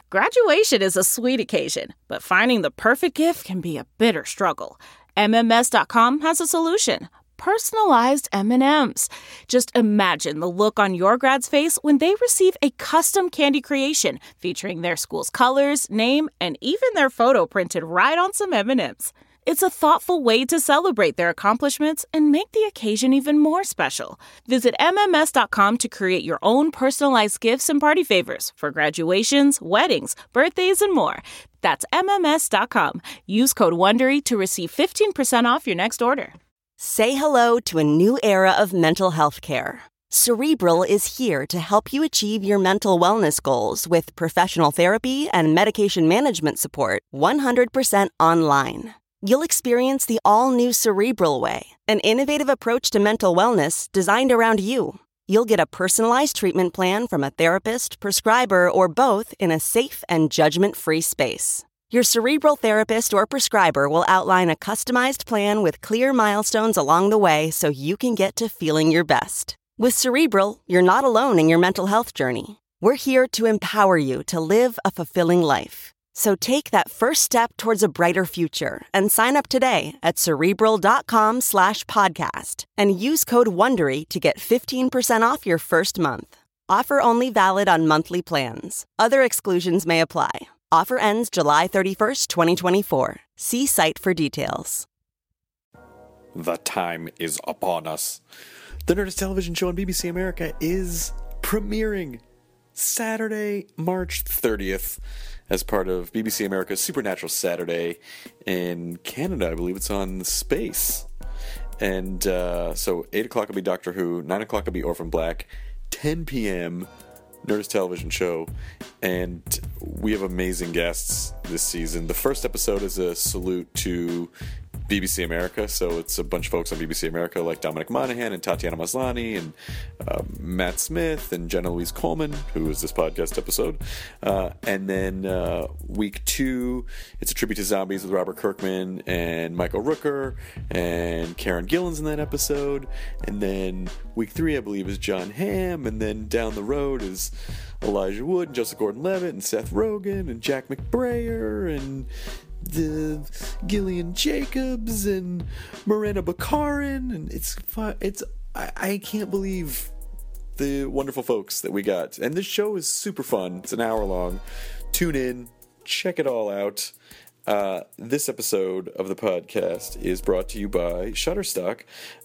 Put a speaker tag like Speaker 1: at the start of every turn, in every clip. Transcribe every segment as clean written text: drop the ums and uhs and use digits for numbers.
Speaker 1: Graduation is a sweet occasion, but finding the perfect gift can be a bitter struggle. MMS.com has a solution. Personalized M&Ms. Just imagine the look on your grad's face when they receive a custom candy creation featuring their school's colors, name, and even their photo printed right on some M&Ms. It's a thoughtful way to celebrate their accomplishments and make the occasion even more special. Visit MMS.com to create your own personalized gifts and party favors for graduations, weddings, birthdays, and more. That's MMS.com. Use code WONDERY to receive 15% off your next order.
Speaker 2: Say hello to a new era of mental health care. Cerebral is here to help you achieve your mental wellness goals with professional therapy and medication management support 100% online. You'll experience the all-new Cerebral Way, an innovative approach to mental wellness designed around you. You'll get a personalized treatment plan from a therapist, prescriber, or both in a safe and judgment-free space. Your Cerebral therapist or prescriber will outline a customized plan with clear milestones along the way so you can get to feeling your best. With Cerebral, you're not alone in your mental health journey. We're here to empower you to live a fulfilling life. So take that first step towards a brighter future and sign up today at Cerebral.com/podcast and use code WONDERY to get 15% off your first month. Offer only valid on monthly plans. Other exclusions may apply. Offer ends July 31st, 2024. See site for details.
Speaker 3: The time is upon us. The Nerdist television show on BBC America is premiering Saturday, March 30th, as part of BBC America's Supernatural Saturday. In Canada, I believe it's on Space. And so 8 o'clock will be Doctor Who, 9 o'clock will be Orphan Black, 10 p.m. Nerdist television show, and we have amazing guests this season. The first episode is a salute to BBC America, so it's a bunch of folks on BBC America like Dominic Monaghan and Tatiana Maslany and Matt Smith and Jenna Louise Coleman, who is this podcast episode. And then week 2, it's a tribute to zombies with Robert Kirkman and Michael Rooker and Karen Gillan's in that episode. And then week 3, I believe, is John Hamm, and then down the road is Elijah Wood and Joseph Gordon-Levitt and Seth Rogen and Jack McBrayer and the Gillian Jacobs and Miranda Baccarin, and it's fun. I can't believe the wonderful folks that we got, and this show is super fun. It's an hour long. Tune in, check it all out. This episode of the podcast is brought to you by Shutterstock.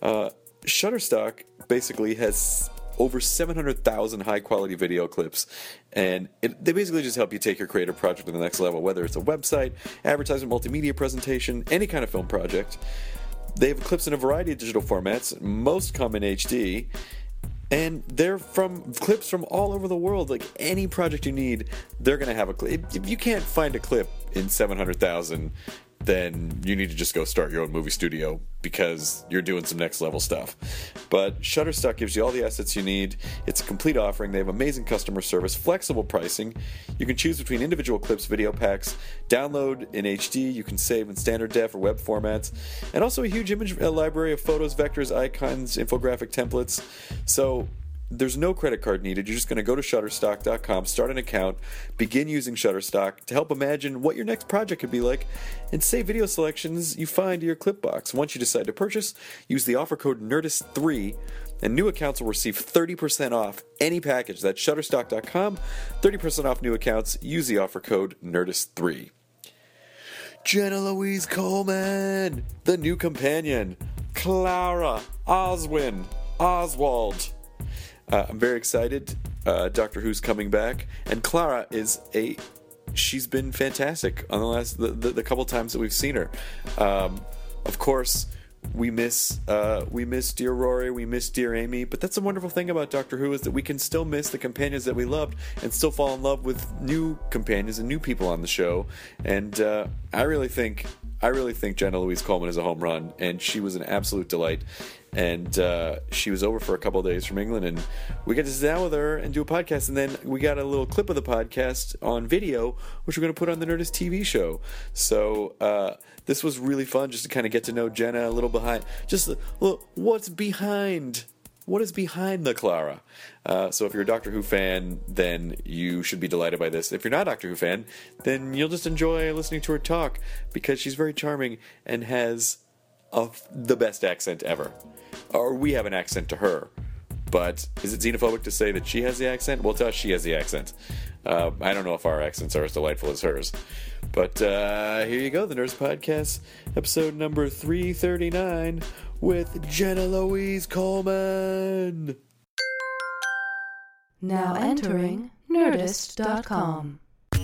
Speaker 3: Shutterstock basically has over 700,000 high-quality video clips, and they basically just help you take your creative project to the next level, whether it's a website, advertisement, multimedia presentation, any kind of film project. They have clips in a variety of digital formats. Most come in HD, and they're from clips from all over the world. Like, any project you need, they're going to have a clip. If you can't find a clip in 700,000, then you need to just go start your own movie studio because you're doing some next level stuff. But Shutterstock gives you all the assets you need. It's a complete offering. They have amazing customer service, flexible pricing. You can choose between individual clips, video packs, download in HD. You can save in standard def or web formats, and also a huge image library of photos, vectors, icons, infographic templates. So there's no credit card needed. You're just going to go to Shutterstock.com, start an account, begin using Shutterstock to help imagine what your next project could be like, and save video selections you find to your clip box. Once you decide to purchase, use the offer code NERDIST3, and new accounts will receive 30% off any package. That's Shutterstock.com, 30% off new accounts. Use the offer code NERDIST3. Jenna Louise Coleman, the new companion, Clara Oswin Oswald. I'm very excited. Doctor Who's coming back, and Clara she's been fantastic on the couple times that we've seen her. Of course, we miss dear Rory, we miss dear Amy, but that's the wonderful thing about Doctor Who, is that we can still miss the companions that we loved and still fall in love with new companions and new people on the show. And I really think Jenna Louise Coleman is a home run, and she was an absolute delight. And she was over for a couple of days from England, and we got to sit down with her and do a podcast. And then we got a little clip of the podcast on video, which we're going to put on the Nerdist TV show. So this was really fun, just to kind of get to know Jenna a little behind, just what's behind what is behind the Clara. So if you're a Doctor Who fan, then you should be delighted by this. If you're not a Doctor Who fan, then you'll just enjoy listening to her talk, because she's very charming and has the best accent ever. Or we have an accent to her. But is it xenophobic to say that she has the accent? Well, to us, she has the accent. I don't know if our accents are as delightful as hers. But here you go, the Nerdist Podcast, episode number 339, with Jenna Louise Coleman.
Speaker 4: Now entering Nerdist.com.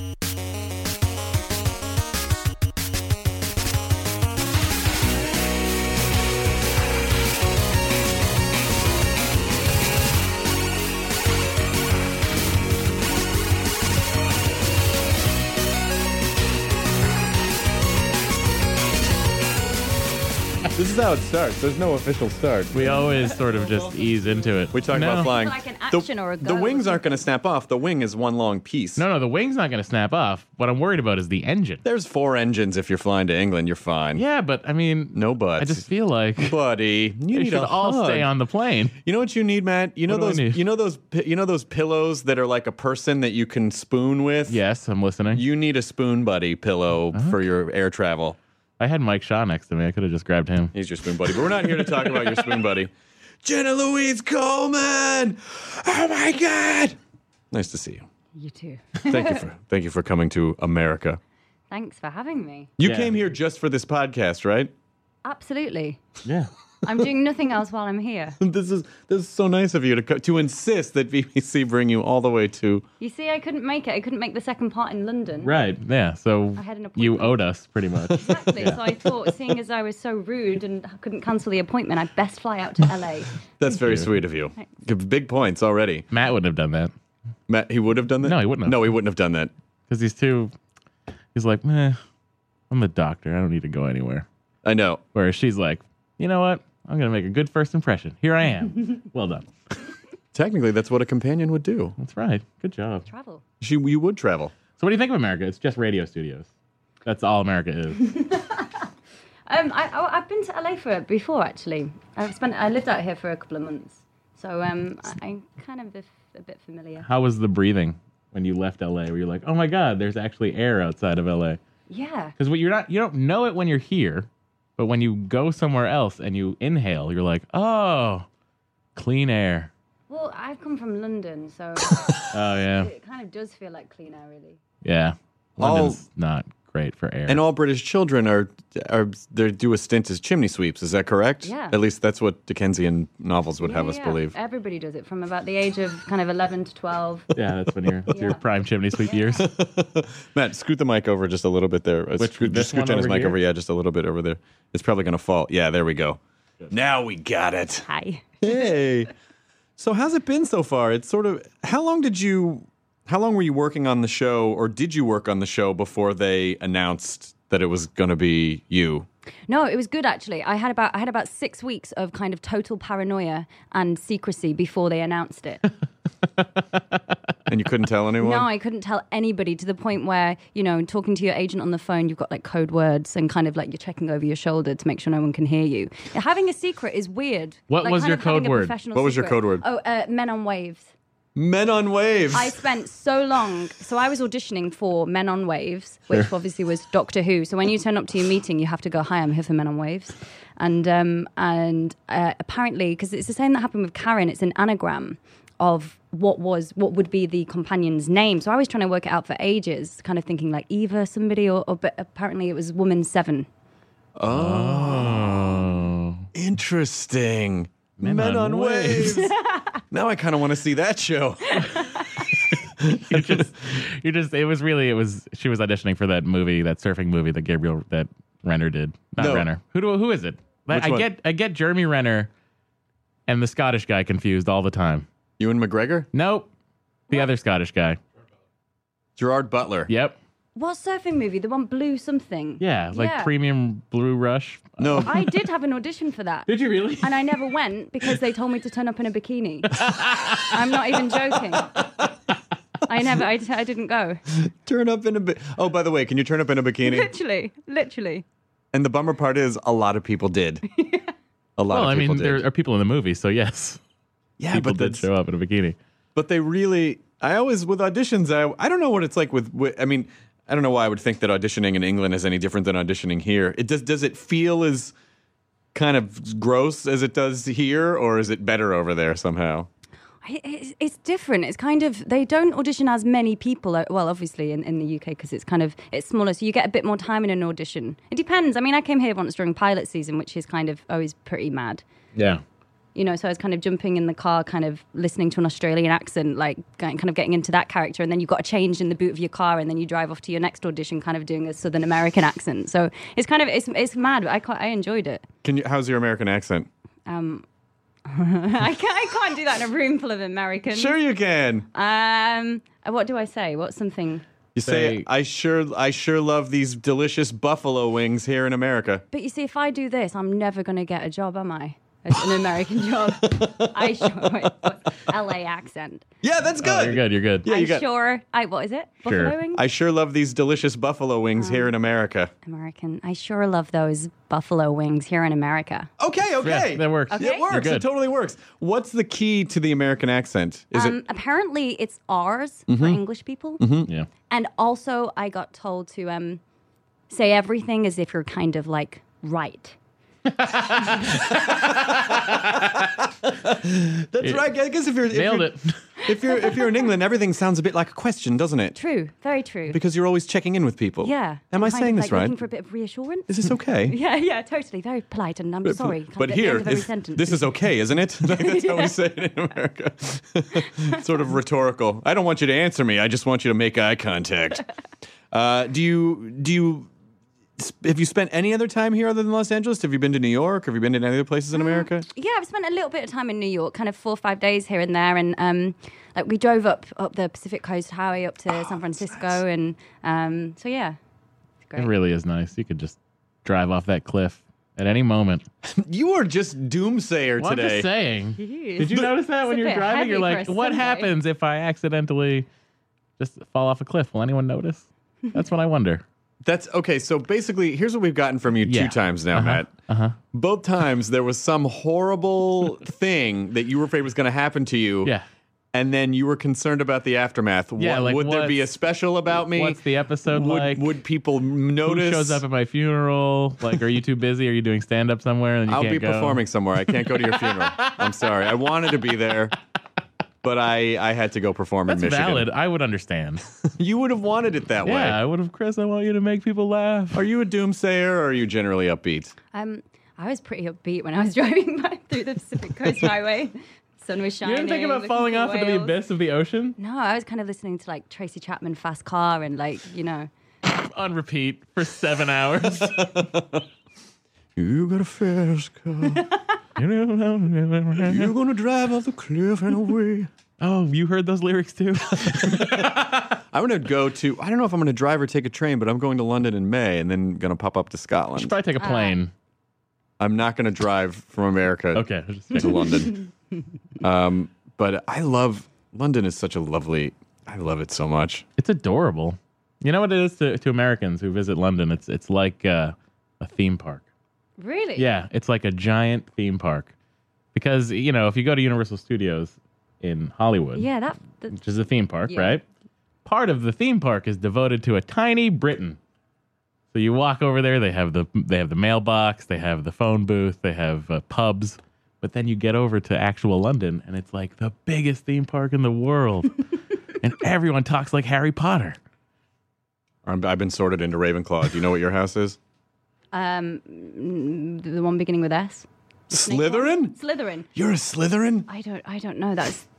Speaker 5: This is how it starts. There's no official start.
Speaker 6: We always sort of just ease into it.
Speaker 5: We talk about flying.
Speaker 7: Like an action or a go.
Speaker 5: The wings aren't going to snap off. The wing is one long piece.
Speaker 6: No, the wing's not going to snap off. What I'm worried about is the engine.
Speaker 5: There's 4 engines if you're flying to England. You're fine.
Speaker 6: Yeah, but I mean,
Speaker 5: No buts.
Speaker 6: I just feel like
Speaker 5: Buddy, you
Speaker 6: they
Speaker 5: need
Speaker 6: should
Speaker 5: a
Speaker 6: all
Speaker 5: hug.
Speaker 6: stay on the plane.
Speaker 5: You know what you need, Matt? You know
Speaker 6: What do I
Speaker 5: those.
Speaker 6: need?
Speaker 5: You know those pillows that are like a person that you can spoon with.
Speaker 6: Yes, I'm listening.
Speaker 5: You need a spoon buddy pillow for your air travel.
Speaker 6: I had Mike Shaw next to me. I could have just grabbed him.
Speaker 5: He's your spoon buddy, but we're not here to talk about your spoon buddy. Jenna Louise Coleman. Oh my God. Nice to see you.
Speaker 7: You too.
Speaker 5: Thank you for coming to America.
Speaker 7: Thanks for having me.
Speaker 5: You
Speaker 6: Yeah.
Speaker 5: came here just for this podcast, right?
Speaker 7: Absolutely.
Speaker 6: Yeah.
Speaker 7: I'm doing nothing else while I'm here.
Speaker 5: This is so nice of you to insist that BBC bring you all the way to.
Speaker 7: You see, I couldn't make it. I couldn't make the second part in London.
Speaker 6: Right. Yeah. So
Speaker 7: I had an
Speaker 6: you
Speaker 7: appointment.
Speaker 6: owed us pretty much.
Speaker 7: Exactly. So I thought, seeing as I was so rude and couldn't cancel the appointment, I'd best fly out to LA.
Speaker 5: That's very sweet of you. Big points already.
Speaker 6: Matt wouldn't have done that
Speaker 5: Matt, he would have done that.
Speaker 6: No, he wouldn't have.
Speaker 5: No, he wouldn't have done that.
Speaker 6: because he's like, meh, I'm the doctor. I don't need to go anywhere.
Speaker 5: I know.
Speaker 6: Whereas she's like, you know what? I'm going to make a good first impression. Here I am. Well done.
Speaker 5: Technically, that's what a companion would do.
Speaker 6: That's right. Good job.
Speaker 7: Travel.
Speaker 5: You would travel.
Speaker 6: So what do you think of America? It's just radio studios. That's all America is.
Speaker 7: I've been to LA before actually. I lived out here for a couple of months, so I'm kind of a bit familiar.
Speaker 6: How was the breathing when you left LA? Where you're like, oh my God, there's actually air outside of LA.
Speaker 7: Yeah.
Speaker 6: Because you don't know it when you're here, but when you go somewhere else and you inhale, you're like, oh, clean air.
Speaker 7: Well, I've come from London, so
Speaker 6: Oh yeah,
Speaker 7: it kind of does feel like clean air, really.
Speaker 6: yeah. London's not great for air.
Speaker 5: And all British children are they do a stint as chimney sweeps. Is that correct?
Speaker 7: Yeah.
Speaker 5: At least that's what Dickensian novels would have us
Speaker 7: Yeah.
Speaker 5: believe.
Speaker 7: Everybody does it from about the age of kind of 11 to 12.
Speaker 6: Yeah, that's when your
Speaker 7: Yeah.
Speaker 6: prime chimney sweep years.
Speaker 5: Matt, scoot the mic over just a little bit there. Scoot
Speaker 6: this one
Speaker 5: Jenna's
Speaker 6: over
Speaker 5: mic
Speaker 6: here?
Speaker 5: over. Yeah, just a little bit over there. It's probably going to fall. Yeah, there we go. Now we got it.
Speaker 7: Hi.
Speaker 5: Hey. So how's it been so far? It's sort of how long were you working on the show, or did you work on the show before they announced that it was going to be you?
Speaker 7: No, it was good actually. I had about 6 weeks of kind of total paranoia and secrecy before they announced it.
Speaker 5: And you couldn't tell anyone?
Speaker 7: No, I couldn't tell anybody, to the point where, talking to your agent on the phone, you've got like code words and kind of like you're checking over your shoulder to make sure no one can hear you. Having a secret is weird.
Speaker 6: What
Speaker 7: Like,
Speaker 6: was
Speaker 7: kind
Speaker 6: your
Speaker 7: of having
Speaker 6: code
Speaker 7: a
Speaker 6: word?
Speaker 7: professional
Speaker 5: What was your
Speaker 7: secret.
Speaker 5: code word?
Speaker 7: Oh, Men on Waves.
Speaker 5: Men on Waves.
Speaker 7: I spent so long. So I was auditioning for Men on Waves, which obviously was Doctor Who. So when you turn up to your meeting, you have to go, "Hi, I'm here for Men on Waves," and apparently, because it's the same that happened with Karen, it's an anagram of what would be the companion's name. So I was trying to work it out for ages, kind of thinking like Eva somebody, but apparently it was Woman 7.
Speaker 6: Oh.
Speaker 5: Interesting.
Speaker 6: Men on Waves.
Speaker 5: Now I kind of want to see that show.
Speaker 6: She was auditioning for that movie, that surfing movie that Renner did. Not
Speaker 5: No.
Speaker 6: Renner. Who is it?
Speaker 5: Which one?
Speaker 6: I get Jeremy Renner and the Scottish guy confused all the time.
Speaker 5: Ewan McGregor?
Speaker 6: Nope. The other Scottish guy.
Speaker 5: Gerard Butler.
Speaker 6: Yep.
Speaker 7: What surfing movie? The one Blue something.
Speaker 6: Yeah, like
Speaker 7: Yeah.
Speaker 6: Premium Blue Rush.
Speaker 5: No.
Speaker 7: I did have an audition for that.
Speaker 6: Did you really?
Speaker 7: And I never went because they told me to turn up in a bikini. I'm not even joking. I didn't go.
Speaker 5: Turn up in a Oh, by the way, can you turn up in a bikini?
Speaker 7: Literally.
Speaker 5: And the bummer part is a lot of people did. A lot
Speaker 6: Well,
Speaker 5: of
Speaker 6: I
Speaker 5: people
Speaker 6: mean,
Speaker 5: did.
Speaker 6: there are people in the movie, so yes.
Speaker 5: Yeah,
Speaker 6: people
Speaker 5: but
Speaker 6: did show up in a bikini.
Speaker 5: But they really, I always, with auditions, I don't know what it's like with, I mean, I don't know why I would think that auditioning in England is any different than auditioning here. Does it feel as kind of gross as it does here, or is it better over there somehow?
Speaker 7: It's different. It's kind of, they don't audition as many people. Well, obviously in the UK because it's smaller, so you get a bit more time in an audition. It depends. I mean, I came here once during pilot season, which is kind of always pretty mad.
Speaker 6: Yeah.
Speaker 7: You know, so I was kind of jumping in the car, kind of listening to an Australian accent, like kind of getting into that character, and then you've got to change in the boot of your car, and then you drive off to your next audition, kind of doing a Southern American accent. So it's kind of it's mad. But I enjoyed it.
Speaker 5: How's your American accent?
Speaker 7: I can't do that in a room full of Americans.
Speaker 5: Sure you can.
Speaker 7: What do I say? What's something?
Speaker 5: You say, I sure love these delicious buffalo wings here in America.
Speaker 7: But you see, if I do this, I'm never going to get a job, am I? It's an American job. LA accent.
Speaker 5: Yeah, that's good.
Speaker 6: You're good.
Speaker 5: Yeah,
Speaker 7: what is it?
Speaker 6: Sure.
Speaker 7: Buffalo wings?
Speaker 5: I sure love these delicious buffalo wings here in America.
Speaker 7: American. I sure love those buffalo wings here in America.
Speaker 5: Okay.
Speaker 6: Yeah, that works.
Speaker 7: Okay.
Speaker 5: It works. It totally works. What's the key to the American accent? Is it?
Speaker 7: Apparently, it's R's for English people.
Speaker 6: Yeah.
Speaker 7: And also, I got told to say everything as if you're kind of like right.
Speaker 5: That's right. I guess
Speaker 6: Nailed it.
Speaker 5: If you're in England, everything sounds a bit like a question, doesn't it?
Speaker 7: True. Very true.
Speaker 5: Because you're always checking in with people.
Speaker 7: Yeah.
Speaker 5: Am I
Speaker 7: Kind
Speaker 5: saying
Speaker 7: of
Speaker 5: this
Speaker 7: like
Speaker 5: right?
Speaker 7: Looking for a bit of reassurance.
Speaker 5: Is this okay?
Speaker 7: Yeah, totally. Very polite, and I'm sorry. Kind
Speaker 5: But
Speaker 7: of at the
Speaker 5: here,
Speaker 7: end of every sentence.
Speaker 5: this is okay, isn't it? That's how we say it in America. Sort of rhetorical. I don't want you to answer me. I just want you to make eye contact. Have you spent any other time here other than Los Angeles? Have you been to New York? Have you been to any other places in America?
Speaker 7: Yeah, I've spent a little bit of time in New York, kind of 4 or 5 days here and there, and like we drove up the Pacific Coast Highway up to San Francisco, and so yeah, it's great.
Speaker 6: It really is nice. You could just drive off that cliff at any moment.
Speaker 5: You are just doomsayer
Speaker 6: Well, I'm
Speaker 5: today.
Speaker 6: just saying. Did you notice that when
Speaker 7: a
Speaker 6: you're
Speaker 7: bit
Speaker 6: driving?
Speaker 7: heavy
Speaker 6: You're
Speaker 7: for
Speaker 6: like,
Speaker 7: a
Speaker 6: what
Speaker 7: Sunday."
Speaker 6: happens if I accidentally just fall off a cliff? Will anyone notice? That's what I wonder.
Speaker 5: That's okay. So basically, here's what we've gotten from you
Speaker 6: Yeah.
Speaker 5: 2 times now, Matt. Both times there was some horrible thing that you were afraid was going to happen to you.
Speaker 6: Yeah.
Speaker 5: And then you were concerned about the aftermath.
Speaker 6: Yeah, like
Speaker 5: would there be a
Speaker 6: what's-
Speaker 5: special about me?
Speaker 6: What's the episode like?
Speaker 5: Would people notice?
Speaker 6: Who shows up at my funeral? Like, are you too busy? Are you doing stand-up somewhere and you
Speaker 5: I'll
Speaker 6: can't
Speaker 5: be
Speaker 6: go?
Speaker 5: performing somewhere. I can't go to your funeral. I'm sorry. I wanted to be there, but I had to go perform
Speaker 6: That's
Speaker 5: in Michigan.
Speaker 6: valid. I would understand.
Speaker 5: You would have wanted it that way.
Speaker 6: Yeah, I would have. Chris, I want you to make people laugh.
Speaker 5: Are you a doomsayer or are you generally upbeat?
Speaker 7: I was pretty upbeat when I was driving through the Pacific Coast Highway. Sun was
Speaker 6: You
Speaker 7: shining.
Speaker 6: didn't think about
Speaker 7: looking
Speaker 6: falling
Speaker 7: for
Speaker 6: off into the
Speaker 7: whales.
Speaker 6: abyss of the ocean
Speaker 7: No, I was kind of listening to like Tracy Chapman, Fast Car, and like
Speaker 6: on repeat for 7 hours?
Speaker 5: You got a fast car. You're gonna drive off the cliff and away.
Speaker 6: Oh, you heard those lyrics too?
Speaker 5: I'm gonna go to. I don't know if I'm gonna drive or take a train, but I'm going to London in May and then gonna pop up to Scotland.
Speaker 6: Should probably take a plane.
Speaker 5: I'm not gonna drive from America
Speaker 6: Okay.
Speaker 5: to London. But I love London. Is such a lovely. I love it so much.
Speaker 6: It's adorable. You know what it is to Americans who visit London? It's like a theme park.
Speaker 7: really.
Speaker 6: Yeah, it's like a giant theme park. Because, you know, if you go to Universal Studios in Hollywood,
Speaker 7: Yeah, that
Speaker 6: which is a theme park,
Speaker 7: Yeah.
Speaker 6: right? Part of the theme park is devoted to a tiny Britain. So you walk over there, they have the mailbox, they have the phone booth, they have pubs. But then you get over to actual London, and it's like the biggest theme park in the world. And everyone talks like Harry Potter.
Speaker 5: I've been sorted into Ravenclaw. Do you know what your house is?
Speaker 7: the one beginning with S.
Speaker 5: Slytherin?
Speaker 7: Slytherin.
Speaker 5: You're a Slytherin?
Speaker 7: I don't know.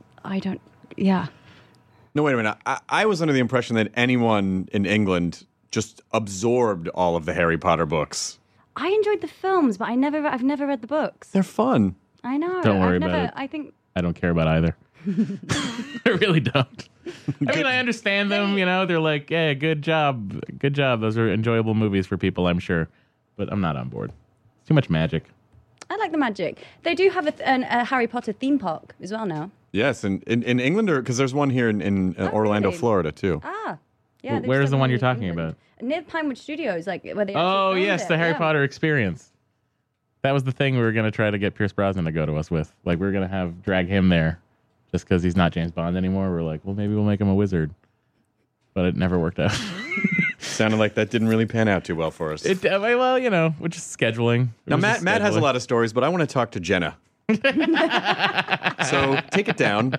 Speaker 7: Yeah.
Speaker 5: No, wait a minute. I was under the impression that anyone in England just absorbed all of the Harry Potter books.
Speaker 7: I enjoyed the films, but I've never read the books.
Speaker 5: They're fun.
Speaker 7: I know.
Speaker 6: Don't worry
Speaker 7: I've
Speaker 6: about
Speaker 7: never,
Speaker 6: it.
Speaker 7: I think
Speaker 6: I don't care about either. I really don't. I mean, I understand them, you know, they're like, yeah, good job. Good job. Those are enjoyable movies for people, I'm sure. But I'm not on board. It's too much magic.
Speaker 7: I like the magic. They do have a Harry Potter theme park as well now.
Speaker 5: Yes, and in England, because there's one here in Orlando,
Speaker 7: really?
Speaker 5: Florida, too.
Speaker 7: Ah. Yeah, they
Speaker 6: Where's
Speaker 7: just
Speaker 6: the
Speaker 7: have
Speaker 6: one
Speaker 7: in
Speaker 6: you're talking
Speaker 7: England.
Speaker 6: about?
Speaker 7: Near Pinewood Studios, like where they.
Speaker 6: Oh,
Speaker 7: actually filmed
Speaker 6: yes,
Speaker 7: it,
Speaker 6: the Harry
Speaker 7: yeah.
Speaker 6: Potter experience. That was the thing we were going to try to get Pierce Brosnan to go to us with. Like, we were going to drag him there just because he's not James Bond anymore. We're like, well, maybe we'll make him a wizard. But it never worked out.
Speaker 5: Sounded like that didn't really pan out too well for us.
Speaker 6: Well, we're just scheduling.
Speaker 5: Now, Matt has a lot of stories, but I want to talk to Jenna. So take it down.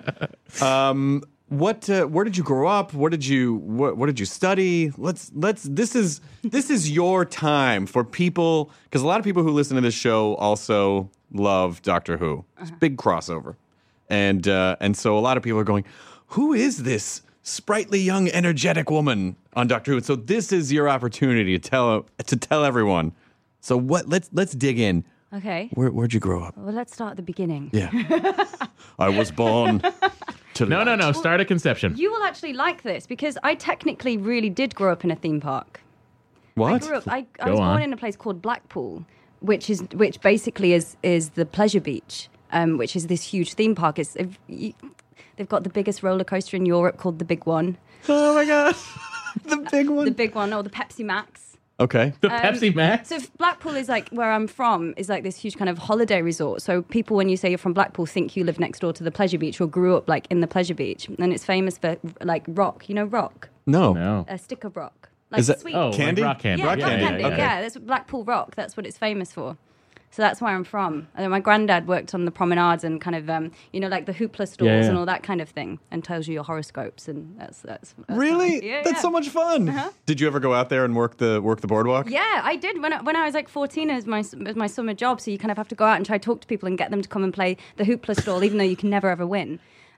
Speaker 5: Where did you grow up? What did you study? This is your time for people, because a lot of people who listen to this show also love Doctor Who. It's a big crossover, and so a lot of people are going, who is this sprightly young energetic woman on Doctor Who? So this is your opportunity to tell everyone. So let's dig in.
Speaker 7: Okay.
Speaker 5: Where'd you grow up?
Speaker 7: Well, let's start at the beginning.
Speaker 5: Yeah. I was born to
Speaker 6: No. Start at conception.
Speaker 7: You will actually like this because I technically really did grow up in a theme park.
Speaker 5: What?
Speaker 7: I was born in a place called Blackpool, which basically is the Pleasure Beach, which is this huge theme park. They've got the biggest roller coaster in Europe called the Big One.
Speaker 5: Oh my gosh. The big one?
Speaker 7: The Big One, or the Pepsi Max.
Speaker 5: Okay.
Speaker 6: The Pepsi Max?
Speaker 7: So Blackpool is like where I'm from, is like this huge kind of holiday resort. So people, when you say you're from Blackpool, think you live next door to the Pleasure Beach or grew up like in the Pleasure Beach. And it's famous for like rock. You know rock?
Speaker 6: No.
Speaker 7: A stick of rock. Like
Speaker 5: Is that
Speaker 7: sweet.
Speaker 5: candy?
Speaker 6: Like rock candy.
Speaker 7: Yeah, rock candy.
Speaker 5: Okay.
Speaker 7: Yeah, that's Blackpool Rock. That's what it's famous for. So that's where I'm from. And my granddad worked on the promenades and kind of, like the hoopla stalls and all that kind of thing, and tells you your horoscopes, and that's
Speaker 5: Really?
Speaker 7: Yeah,
Speaker 5: That's
Speaker 7: yeah.
Speaker 5: so much fun.
Speaker 7: Uh-huh.
Speaker 5: Did you ever go out there and work the boardwalk?
Speaker 7: Yeah, I did when I was like 14 as my summer job. So you kind of have to go out and try to talk to people and get them to come and play the hoopla stall, even though you can never ever win.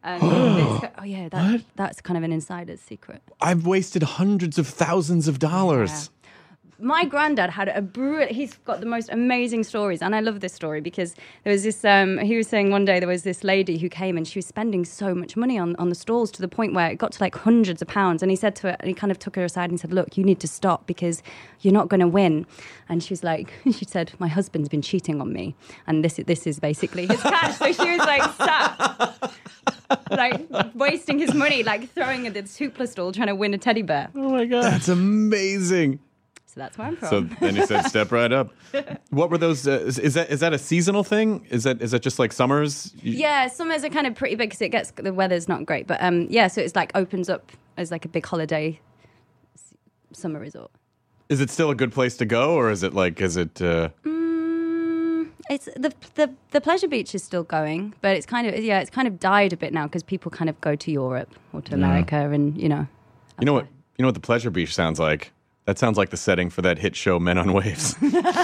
Speaker 7: That's kind of an insider's secret.
Speaker 5: I've wasted hundreds of thousands of dollars.
Speaker 7: My granddad had he's got the most amazing stories, and I love this story because there was this, he was saying one day there was this lady who came and she was spending so much money on the stalls to the point where it got to like hundreds of pounds, and he said to her, and he kind of took her aside and said, look, you need to stop because you're not going to win. And she said, my husband's been cheating on me, and this is basically his cash. So she was like sat like wasting his money, like throwing at this hoopla stall trying to win a teddy bear.
Speaker 6: Oh my God.
Speaker 5: That's amazing.
Speaker 7: So that's where I'm from.
Speaker 5: So then you said, step right up. What were those? Is that a seasonal thing? Is that just like summers?
Speaker 7: Yeah, summers are kind of pretty big because the weather's not great. But so it's like opens up as like a big holiday summer resort.
Speaker 5: Is it still a good place to go, or is it?
Speaker 7: It's the Pleasure Beach is still going, but it's kind of died a bit now because people kind of go to Europe or to America, and
Speaker 5: You know what the Pleasure Beach sounds like? That sounds like the setting for that hit show Men on Waves.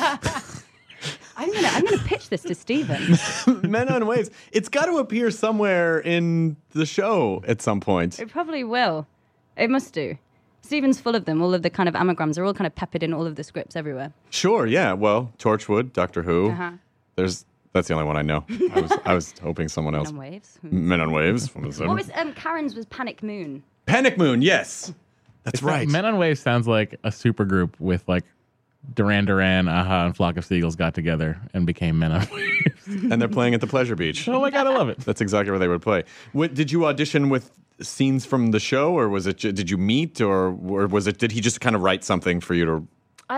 Speaker 7: I'm gonna pitch this to Stephen.
Speaker 5: Men on Waves. It's got to appear somewhere in the show at some point.
Speaker 7: It probably will. It must do. Stephen's full of them. All of the kind of anagrams are all kind of peppered in all of the scripts everywhere.
Speaker 5: Sure, yeah. Well, Torchwood, Doctor Who.
Speaker 7: Uh-huh.
Speaker 5: That's the only one I know. I was hoping someone else.
Speaker 7: Men on Waves.
Speaker 5: Men on Waves.
Speaker 7: What was Karen's was Panic Moon.
Speaker 5: Panic Moon? Yes, that's right.
Speaker 6: Men on Waves sounds like a super group with like Duran Duran, Aha, and Flock of Seagulls got together and became Men on Waves.
Speaker 5: And they're playing at the Pleasure Beach.
Speaker 6: Oh my God, I love it.
Speaker 5: That's exactly where they would play. Did you audition with scenes from the show, or was it? Did you meet, or was it? Did he just kind of write something for you to?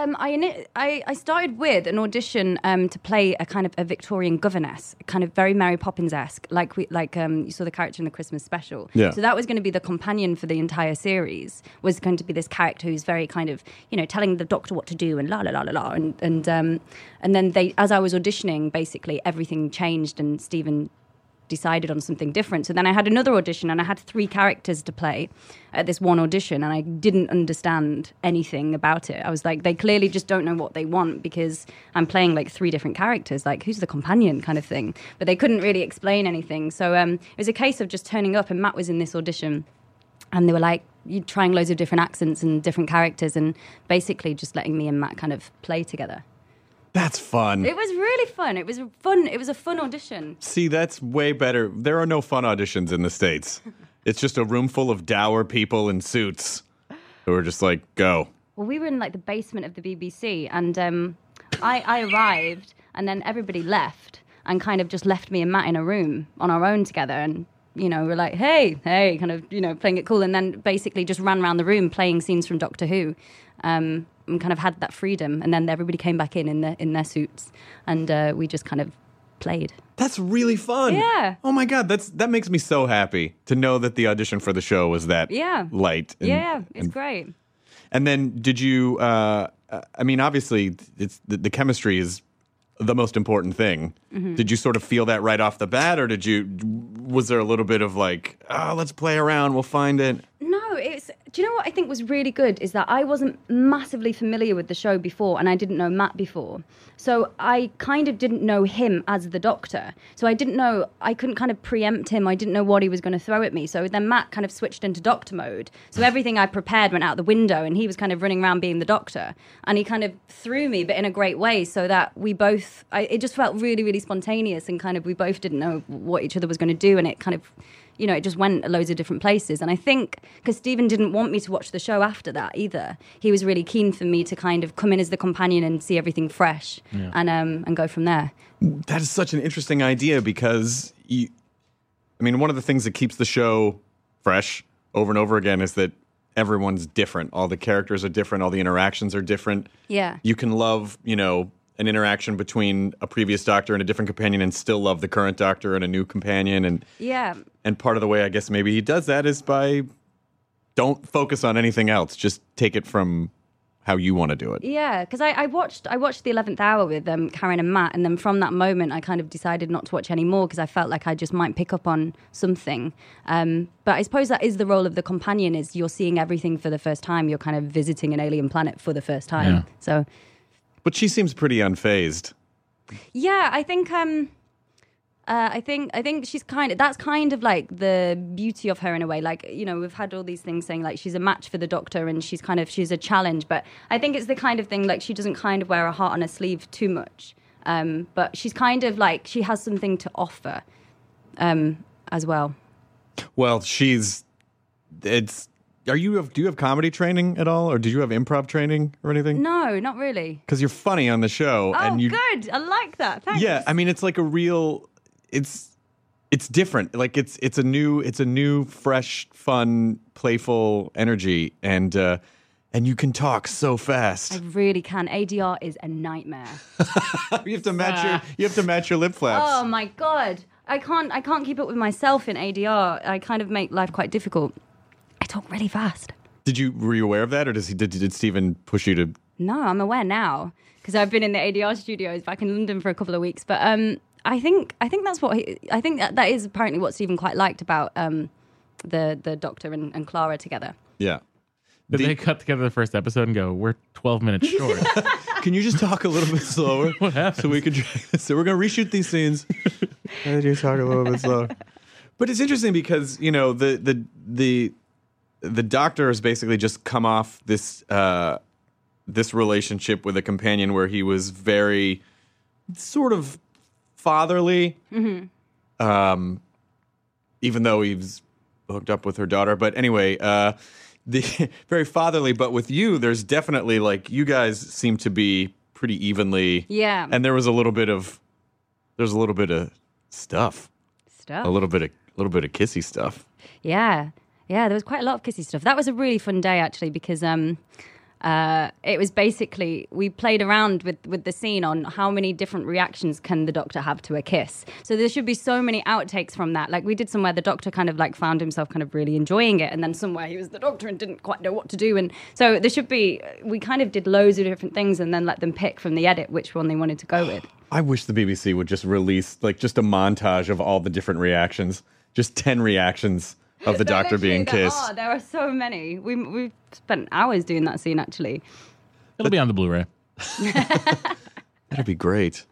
Speaker 7: I started with an audition to play a kind of a Victorian governess, kind of very Mary Poppins-esque, like you saw the character in the Christmas special.
Speaker 5: Yeah.
Speaker 7: So that was going to be the companion for the entire series. Was going to be this character who's very kind of telling the doctor what to do and la la la la la, and then as I was auditioning, basically everything changed and Stephen decided on something different. So then I had another audition and I had 3 characters to play at this one audition, and I didn't understand anything about it. I was like, they clearly just don't know what they want because I'm playing like 3 different characters, like who's the companion kind of thing. But they couldn't really explain anything. So it was a case of just turning up, and Matt was in this audition and they were like, you're trying loads of different accents and different characters and basically just letting me and Matt kind of play together.
Speaker 5: That's fun.
Speaker 7: It was really fun. It was a fun audition.
Speaker 5: See, that's way better. There are no fun auditions in the States. It's just a room full of dour people in suits who are just like, go.
Speaker 7: Well, we were in like the basement of the BBC, and I arrived, and then everybody left and kind of just left me and Matt in a room on our own together, and we're like, hey, kind of playing it cool, and then basically just ran around the room playing scenes from Doctor Who. kind of had that freedom. And then everybody came back in their suits, and we just kind of played.
Speaker 5: That's really fun.
Speaker 7: Yeah.
Speaker 5: Oh my God, that makes me so happy to know that the audition for the show was that light.
Speaker 7: It's great.
Speaker 5: And then did you? I mean, obviously, it's the chemistry is the most important thing.
Speaker 7: Mm-hmm.
Speaker 5: Did you sort of feel that right off the bat, or was there a little bit of like, let's play around, we'll find it?
Speaker 7: No, do you know what I think was really good is that I wasn't massively familiar with the show before, and I didn't know Matt before. So I kind of didn't know him as the Doctor. So I couldn't kind of preempt him. I didn't know what he was going to throw at me. So then Matt kind of switched into Doctor mode. So everything I prepared went out the window, and he was kind of running around being the Doctor. And he kind of threw me, but in a great way, so that it just felt really, really spontaneous, and kind of we both didn't know what each other was going to do, and it kind of, it just went loads of different places. And I think because Stephen didn't want me to watch the show after that either, he was really keen for me to kind of come in as the companion and see everything fresh and go from there.
Speaker 5: That is such an interesting idea because, one of the things that keeps the show fresh over and over again is that everyone's different. All the characters are different. All the interactions are different.
Speaker 7: Yeah.
Speaker 5: You can love, an interaction between a previous Doctor and a different companion and still love the current Doctor and a new companion. And part of the way I guess maybe he does that is by don't focus on anything else. Just take it from how you want to do it.
Speaker 7: Yeah, because I watched the 11th Hour with Karen and Matt, and then from that moment I kind of decided not to watch anymore because I felt like I just might pick up on something. But I suppose that is the role of the companion, is you're seeing everything for the first time. You're kind of visiting an alien planet for the first time.
Speaker 6: Yeah.
Speaker 7: So,
Speaker 5: but she seems pretty unfazed.
Speaker 7: yeah, I think she's that's kind of like the beauty of her in a way. Like, we've had all these things saying like she's a match for the Doctor and she's a challenge, but I think it's the kind of thing like she doesn't kind of wear her heart on her sleeve too much. But she's kind of like she has something to offer as well.
Speaker 5: Well, do you have comedy training at all, or did you have improv training or anything?
Speaker 7: No, not really.
Speaker 5: Because you're funny on the show.
Speaker 7: Oh, good. I like that. Thanks.
Speaker 5: Yeah, it's like a real. It's different. Like it's a new, fresh, fun, playful energy, and you can talk so fast.
Speaker 7: I really can. ADR is a nightmare.
Speaker 5: You have to match your lip flaps.
Speaker 7: Oh my God, I can't keep up with myself in ADR. I kind of make life quite difficult. I talk really fast.
Speaker 5: Were you aware of that, or did Stephen push you to?
Speaker 7: No, I'm aware now because I've been in the ADR studios back in London for a couple of weeks. But I think that's what I think that is apparently what Stephen quite liked about the Doctor and Clara together.
Speaker 5: Yeah.
Speaker 6: Did they cut together the first episode and go, we're 12 minutes short?
Speaker 5: Can you just talk a little bit slower?
Speaker 6: What happened?
Speaker 5: So we could drag this. So we're going to reshoot these scenes. And you talk a little bit slower. But it's interesting because, the Doctor has basically just come off this relationship with a companion where he was very sort of fatherly, even though he was hooked up with her daughter. But anyway, the very fatherly. But with you, there's definitely like you guys seem to be pretty evenly.
Speaker 7: Yeah.
Speaker 5: And there's a little bit of stuff. A little bit of kissy stuff.
Speaker 7: Yeah. Yeah, there was quite a lot of kissy stuff. That was a really fun day, actually, because it was basically, we played around with the scene on how many different reactions can the Doctor have to a kiss. So there should be so many outtakes from that. Like, we did somewhere the Doctor kind of like found himself kind of really enjoying it, and then somewhere he was the Doctor and didn't quite know what to do. And so there should be, we kind of did loads of different things and then let them pick from the edit which one they wanted to go with.
Speaker 5: I wish the BBC would just release like just a montage of all the different reactions. Just 10 reactions of the Doctor being kissed.
Speaker 7: There are so many. We've spent hours doing that scene, actually.
Speaker 6: It'll be on the Blu-ray.
Speaker 5: That'd be great.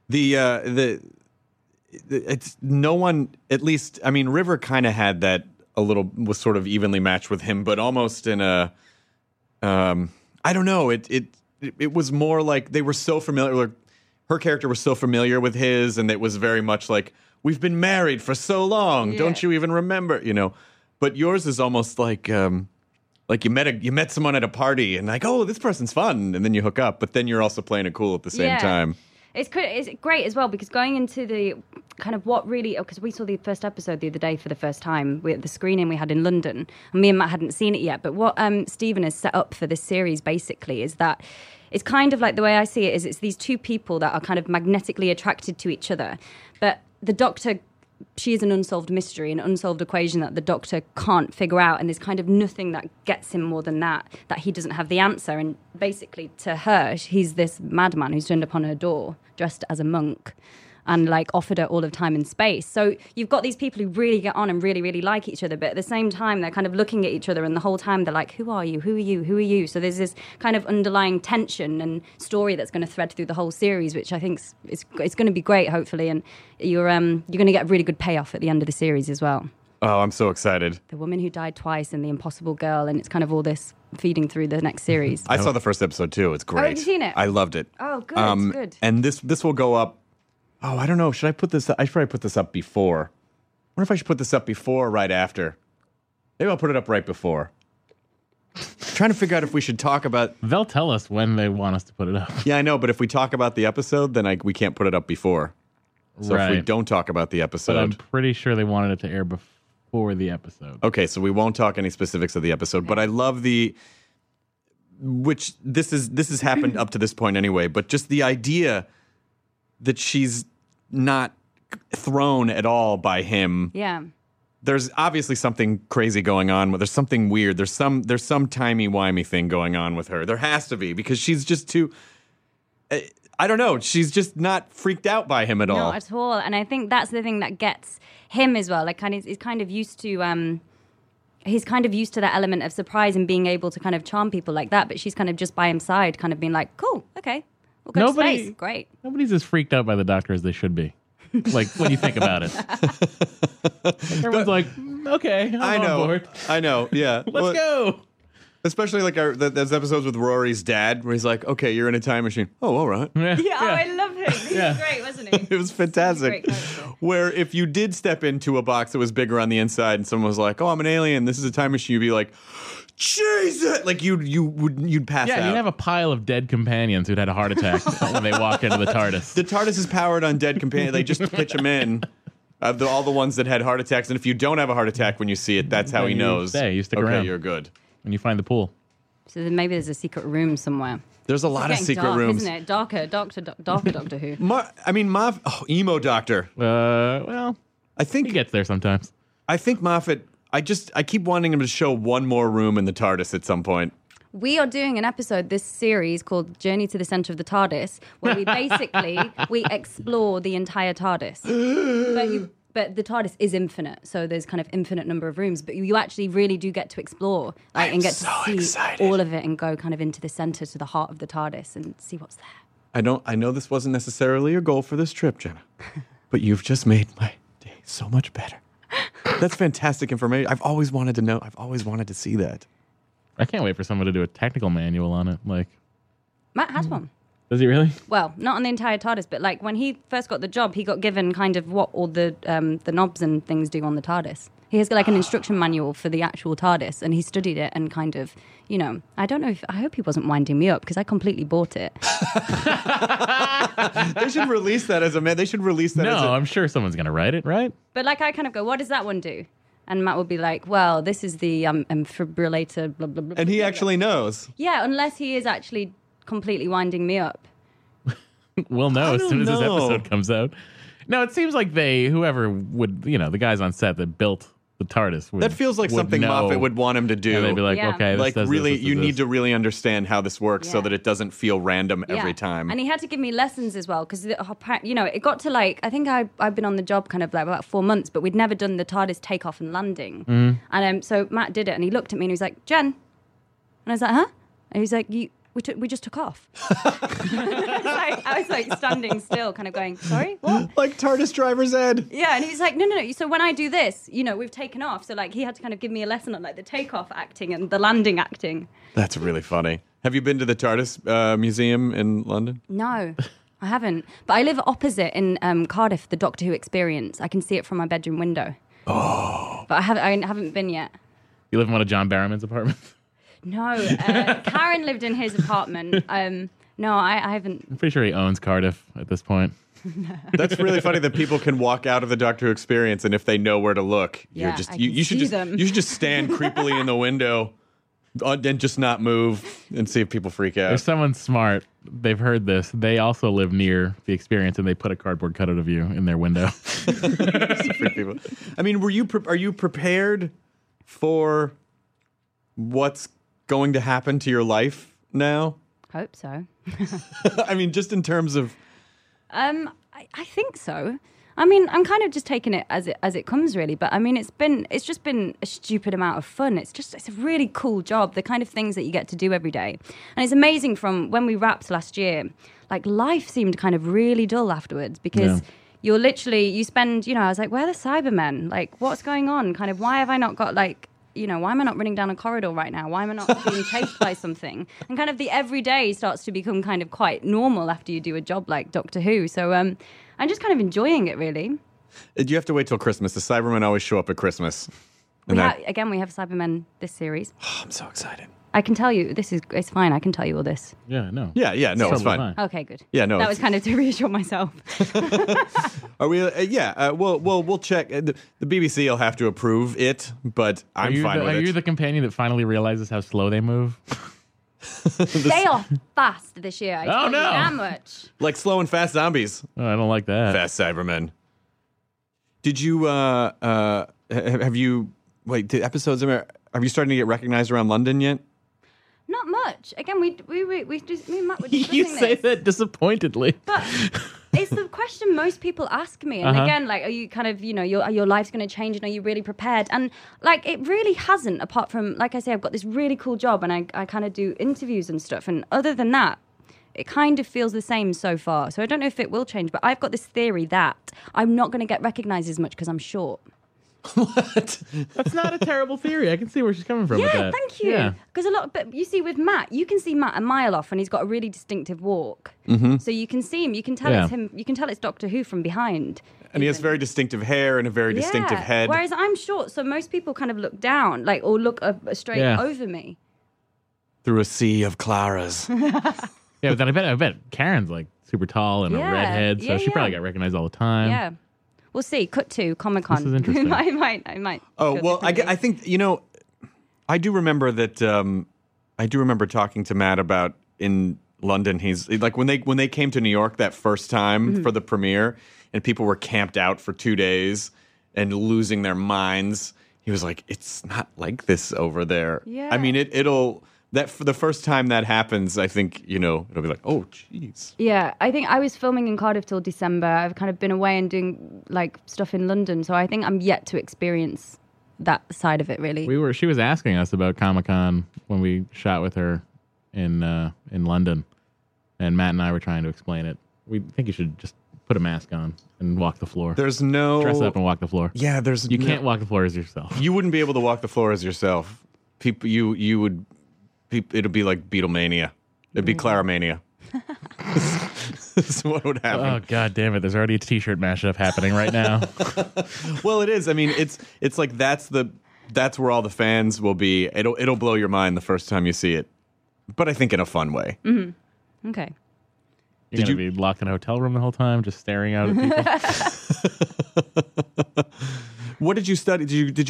Speaker 5: It's no one, at least, River kind of had that was sort of evenly matched with him, but almost in a, I don't know, it was more like they were so familiar, her character was so familiar with his, and it was very much like, we've been married for so long. Yeah. Don't you even remember? But yours is almost like you met someone at a party and like, oh, this person's fun, and then you hook up, but then you're also playing it cool at the same time.
Speaker 7: It's great as well because going into the kind of what really, because we saw the first episode the other day for the first time with the screening we had in London, and me and Matt hadn't seen it yet. But what Stephen has set up for this series basically is that it's kind of like, the way I see it is it's these two people that are kind of magnetically attracted to each other. But the Doctor, she is an unsolved mystery, an unsolved equation that the Doctor can't figure out, and there's kind of nothing that gets him more than that he doesn't have the answer. And basically to her, he's this madman who's turned up on her door dressed as a monk and like offered her all of time and space. So you've got these people who really get on and really, really like each other, but at the same time they're kind of looking at each other, and the whole time they're like, who are you? Who are you? Who are you? So there's this kind of underlying tension and story that's going to thread through the whole series, which I think it's going to be great, hopefully, and you're going to get a really good payoff at the end of the series as well.
Speaker 5: Oh, I'm so excited.
Speaker 7: The woman who died twice and the impossible girl, and it's kind of all this feeding through the next series.
Speaker 5: I saw the first episode too. It's great.
Speaker 7: have you seen it?
Speaker 5: I loved it.
Speaker 7: Oh, good, good.
Speaker 5: And this will go up. Oh, I don't know. Should I put this up? I should probably put this up before. I wonder if I should put this up before or right after. Maybe I'll put it up right before. Trying to figure out if we should talk about...
Speaker 6: They'll tell us when they want us to put it up.
Speaker 5: Yeah, I know, but if we talk about the episode, then we can't put it up before. So if we don't talk about the episode...
Speaker 6: But I'm pretty sure they wanted it to air before the episode.
Speaker 5: Okay, so we won't talk any specifics of the episode, but I love which this has happened up to this point anyway, but just the idea that she's not thrown at all by him.
Speaker 7: Yeah.
Speaker 5: There's obviously something crazy going on. There's something weird. There's some timey-wimey thing going on with her. There has to be, because she's just too... I don't know. She's just not freaked out by him at all.
Speaker 7: Not at all. And I think that's the thing that gets him as well. Like, he's kind of used to... he's kind of used to that element of surprise and being able to kind of charm people like that. But she's kind of just by his side, kind of being like, cool, okay, we'll go to space. Great.
Speaker 6: Nobody's as freaked out by the Doctor as they should be. Like, when you think about it. Everyone's like, okay, I'm on board.
Speaker 5: I know, yeah.
Speaker 6: Let's go.
Speaker 5: Especially like those episodes with Rory's dad, where he's like, okay, you're in a time machine. Oh, all right.
Speaker 7: Yeah, oh, I love him. He was great, wasn't he?
Speaker 5: It was fantastic. Where if you did step into a box that was bigger on the inside and someone was like, oh, I'm an alien, this is a time machine, you'd be like, Jesus! Like you'd pass out.
Speaker 6: Yeah, you'd have a pile of dead companions who'd had a heart attack when they walk into the TARDIS.
Speaker 5: The TARDIS is powered on dead companions. They just pitch them in. All the ones that had heart attacks. And if you don't have a heart attack when you see it, that's how he knows.
Speaker 6: You stick
Speaker 5: okay,
Speaker 6: around.
Speaker 5: You're good.
Speaker 6: When you find the pool.
Speaker 7: So then maybe there's a secret room somewhere.
Speaker 5: There's a lot of secret rooms.
Speaker 7: Isn't it? Darker Doctor Who.
Speaker 5: Emo Doctor.
Speaker 6: Well,
Speaker 5: I think
Speaker 6: he gets there sometimes.
Speaker 5: I think Moffat... I keep wanting him to show one more room in the TARDIS at some point.
Speaker 7: We are doing an episode this series called Journey to the Center of the TARDIS, where we basically explore the entire TARDIS. But the TARDIS is infinite, so there's kind of infinite number of rooms. But you actually really do get to explore and get to see all of it and go kind of into the center, to the heart of the TARDIS, and see what's there.
Speaker 5: I know this wasn't necessarily your goal for this trip, Jenna, but you've just made my day so much better. That's fantastic information. I've always wanted to know. I've always wanted to see that.
Speaker 6: I can't wait for someone to do a technical manual on it. Like,
Speaker 7: Matt has one.
Speaker 6: Does he really?
Speaker 7: Well, not on the entire TARDIS, but like when he first got the job, he got given kind of what all the knobs and things do on the TARDIS. He has like an instruction manual for the actual TARDIS, and he studied it and kind of, I don't know I hope he wasn't winding me up because I completely bought it.
Speaker 5: They should release that as They should release that as
Speaker 6: I'm sure someone's going to write it, right?
Speaker 7: But like I kind of go, what does that one do? And Matt would be like, well, this is the fibrillator, blah, blah, blah.
Speaker 5: And he actually knows.
Speaker 7: Yeah, unless he is actually completely winding me up.
Speaker 6: We'll know as soon as this episode comes out. No, it seems like whoever would, the guys on set that built the TARDIS
Speaker 5: that feels like something Moffat would want him to do.
Speaker 6: And they'd be like, okay,
Speaker 5: like really, you need
Speaker 6: this.
Speaker 5: to really understand how this works so that it doesn't feel random every time.
Speaker 7: And he had to give me lessons as well because, it got to like, I think I've been on the job kind of like about 4 months, but we'd never done the TARDIS takeoff and landing. And so Matt did it and he looked at me and he was like, Jen. And I was like, huh? And he was like, we just took off. I was like standing still, kind of going, sorry, what?
Speaker 5: Like TARDIS driver's ed.
Speaker 7: Yeah, and he's like, no. So when I do this, we've taken off. So like he had to kind of give me a lesson on like the takeoff acting and the landing acting.
Speaker 5: That's really funny. Have you been to the TARDIS museum in London?
Speaker 7: No, I haven't. But I live opposite in Cardiff, the Doctor Who Experience. I can see it from my bedroom window. Oh. But I haven't been yet.
Speaker 6: You live in one of John Barrowman's apartments?
Speaker 7: No, Karen lived in his apartment, No, I haven't.
Speaker 6: I'm pretty sure he owns Cardiff at this point.
Speaker 5: That's really funny that people can walk out of the Doctor Who experience, and if they know where to look,
Speaker 7: Yeah,
Speaker 5: you're just
Speaker 7: I
Speaker 5: you,
Speaker 7: can
Speaker 5: you should
Speaker 7: see
Speaker 5: just
Speaker 7: them.
Speaker 5: you should just stand creepily in the window and just not move and see if people freak out.
Speaker 6: If someone's smart, they've heard this. They also live near the experience, and they put a cardboard cutout of you in their window.
Speaker 5: Freak people. I mean, are you prepared for what's going to happen to your life now?
Speaker 7: Hope so.
Speaker 5: I mean, just in terms of
Speaker 7: I think so. I mean, I'm kind of just taking it as it comes, really. But I mean, it's just been a stupid amount of fun. It's a really cool job. The kind of things that you get to do every day, and it's amazing. From when we wrapped last year, like life seemed kind of really dull afterwards because.
Speaker 6: Yeah.
Speaker 7: You're literally, you spend, I was like, where are the Cybermen? Like, what's going on? Kind of, why have I not got like, why am I not running down a corridor right now? Why am I not being chased by something? And kind of the everyday starts to become kind of quite normal after you do a job like Doctor Who. So I'm just kind of enjoying it, really.
Speaker 5: you have to wait till Christmas. The Cybermen always show up at Christmas.
Speaker 7: We have Cybermen this series.
Speaker 5: I'm so excited.
Speaker 7: I can tell you, it's fine. I can tell you all this.
Speaker 6: Yeah, no.
Speaker 5: Yeah, no, it's
Speaker 6: Totally
Speaker 5: fine.
Speaker 7: Okay, good.
Speaker 5: Yeah, no,
Speaker 7: That
Speaker 5: it's-
Speaker 7: was kind of to reassure myself.
Speaker 5: Are we? We'll check. The BBC will have to approve it, but I'm fine with
Speaker 6: Are
Speaker 5: it.
Speaker 6: you the companion that finally realizes how slow they move?
Speaker 7: They are fast this year. I tell you
Speaker 6: no.
Speaker 7: that much.
Speaker 5: Like slow and fast zombies.
Speaker 6: Oh, I don't like that.
Speaker 5: Fast Cybermen. Did you? Have you? Wait, the episodes have you starting to get recognized around London yet?
Speaker 7: Not much. Again, me and Matt were discussing
Speaker 6: You say
Speaker 7: this.
Speaker 6: that disappointedly.
Speaker 7: But it's the question most people ask me. And again, like, are you kind of, your life's going to change and are you really prepared? And like, it really hasn't, apart from, like I say, I've got this really cool job and I kind of do interviews and stuff. And other than that, it kind of feels the same so far. So I don't know if it will change, but I've got this theory that I'm not going to get recognized as much because I'm short.
Speaker 5: What?
Speaker 6: That's not a terrible theory. I can see where she's coming from with
Speaker 7: Yeah,
Speaker 6: that.
Speaker 7: thank you.
Speaker 6: Yeah.
Speaker 7: Because but you see with Matt, you can see Matt a mile off and he's got a really distinctive walk. So you can see him, you can tell
Speaker 6: Yeah.
Speaker 7: it's him, you can tell it's Doctor Who from behind.
Speaker 5: And he has very distinctive hair and a very distinctive head.
Speaker 7: Whereas I'm short, so most people kind of look down, like, or look straight
Speaker 6: Yeah.
Speaker 7: over me.
Speaker 5: Through a sea of Claras.
Speaker 6: Yeah, but then I bet Karen's like super tall and a
Speaker 7: Yeah.
Speaker 6: redhead, so
Speaker 7: Yeah,
Speaker 6: she
Speaker 7: yeah.
Speaker 6: probably got recognized all the time.
Speaker 7: Yeah. We'll see. Cut to Comic-Con.
Speaker 6: This is interesting.
Speaker 7: I might.
Speaker 5: Oh,
Speaker 7: feel
Speaker 5: well, I
Speaker 7: differently.
Speaker 5: think, I do remember that, I do remember talking to Matt about in London, he's like when they came to New York that first time for the premiere and people were camped out for 2 days and losing their minds. He was like, it's not like this over there.
Speaker 7: Yeah.
Speaker 5: I mean, for the first time that happens, I think, it'll be like, oh, jeez.
Speaker 7: Yeah, I think I was filming in Cardiff till December. I've kind of been away and doing like stuff in London, so I think I'm yet to experience that side of it, really.
Speaker 6: She was asking us about Comic-Con when we shot with her in London, and Matt and I were trying to explain it. We think you should just put a mask on and walk the floor.
Speaker 5: There's no...
Speaker 6: Dress up and walk the floor.
Speaker 5: Yeah, there's...
Speaker 6: You can't walk the floor as yourself.
Speaker 5: You wouldn't be able to walk the floor as yourself. People, you would... It'd be like Beatlemania. It'd be Claramania. That's what would happen.
Speaker 6: Oh god damn it! There's already a T-shirt mashup happening right now.
Speaker 5: Well, it is. I mean, it's like that's where all the fans will be. It'll blow your mind the first time you see it, but I think in a fun way.
Speaker 7: Okay.
Speaker 6: You're
Speaker 5: Did
Speaker 6: gonna be locked in a hotel room the whole time, just staring out at people.
Speaker 5: What did you study? Did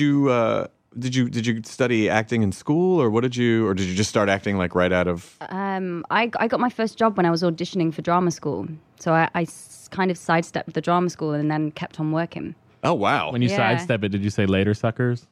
Speaker 5: you study acting in school, or did you just start acting like right out of?
Speaker 7: I got my first job when I was auditioning for drama school. So I kind of sidestepped the drama school and then kept on working.
Speaker 5: Oh wow!
Speaker 6: When you
Speaker 7: Yeah.
Speaker 6: sidestep it, did you say later, suckers?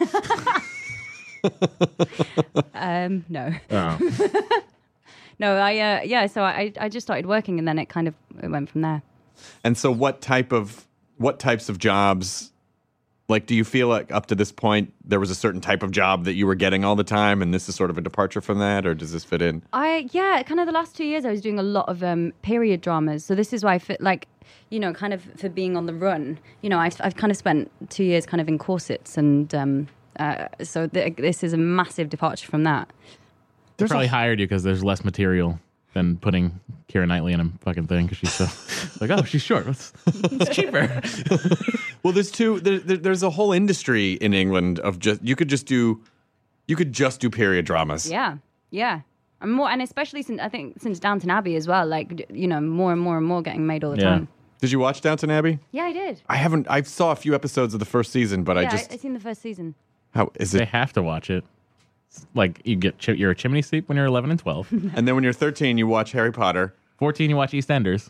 Speaker 7: No.
Speaker 6: Oh.
Speaker 7: No, so I just started working and then it went from there.
Speaker 5: And so, what types of jobs? Like, do you feel like up to this point there was a certain type of job that you were getting all the time, and this is sort of a departure from that, or does this fit in?
Speaker 7: Kind of the last 2 years I was doing a lot of period dramas. So this is why I fit like, kind of for being on the run. I've kind of spent 2 years kind of in corsets, and so this is a massive departure from that.
Speaker 6: They probably hired you because there's less material than putting Keira Knightley in a fucking thing because she's so like, oh, she's short. It's cheaper.
Speaker 5: Well, there's a whole industry in England of you could just do period dramas.
Speaker 7: Yeah. And especially since Downton Abbey as well. Like, you know, more and more getting made all the time.
Speaker 5: Did you watch Downton Abbey?
Speaker 7: Yeah, I did.
Speaker 5: I haven't. I saw a few episodes of the first season, but
Speaker 7: I've seen the first season.
Speaker 5: How is
Speaker 6: They
Speaker 5: it?
Speaker 6: have to watch it. It's like you're a chimney sweep when you're 11 and 12.
Speaker 5: And then when you're 13, you watch Harry Potter.
Speaker 6: 14, you watch EastEnders.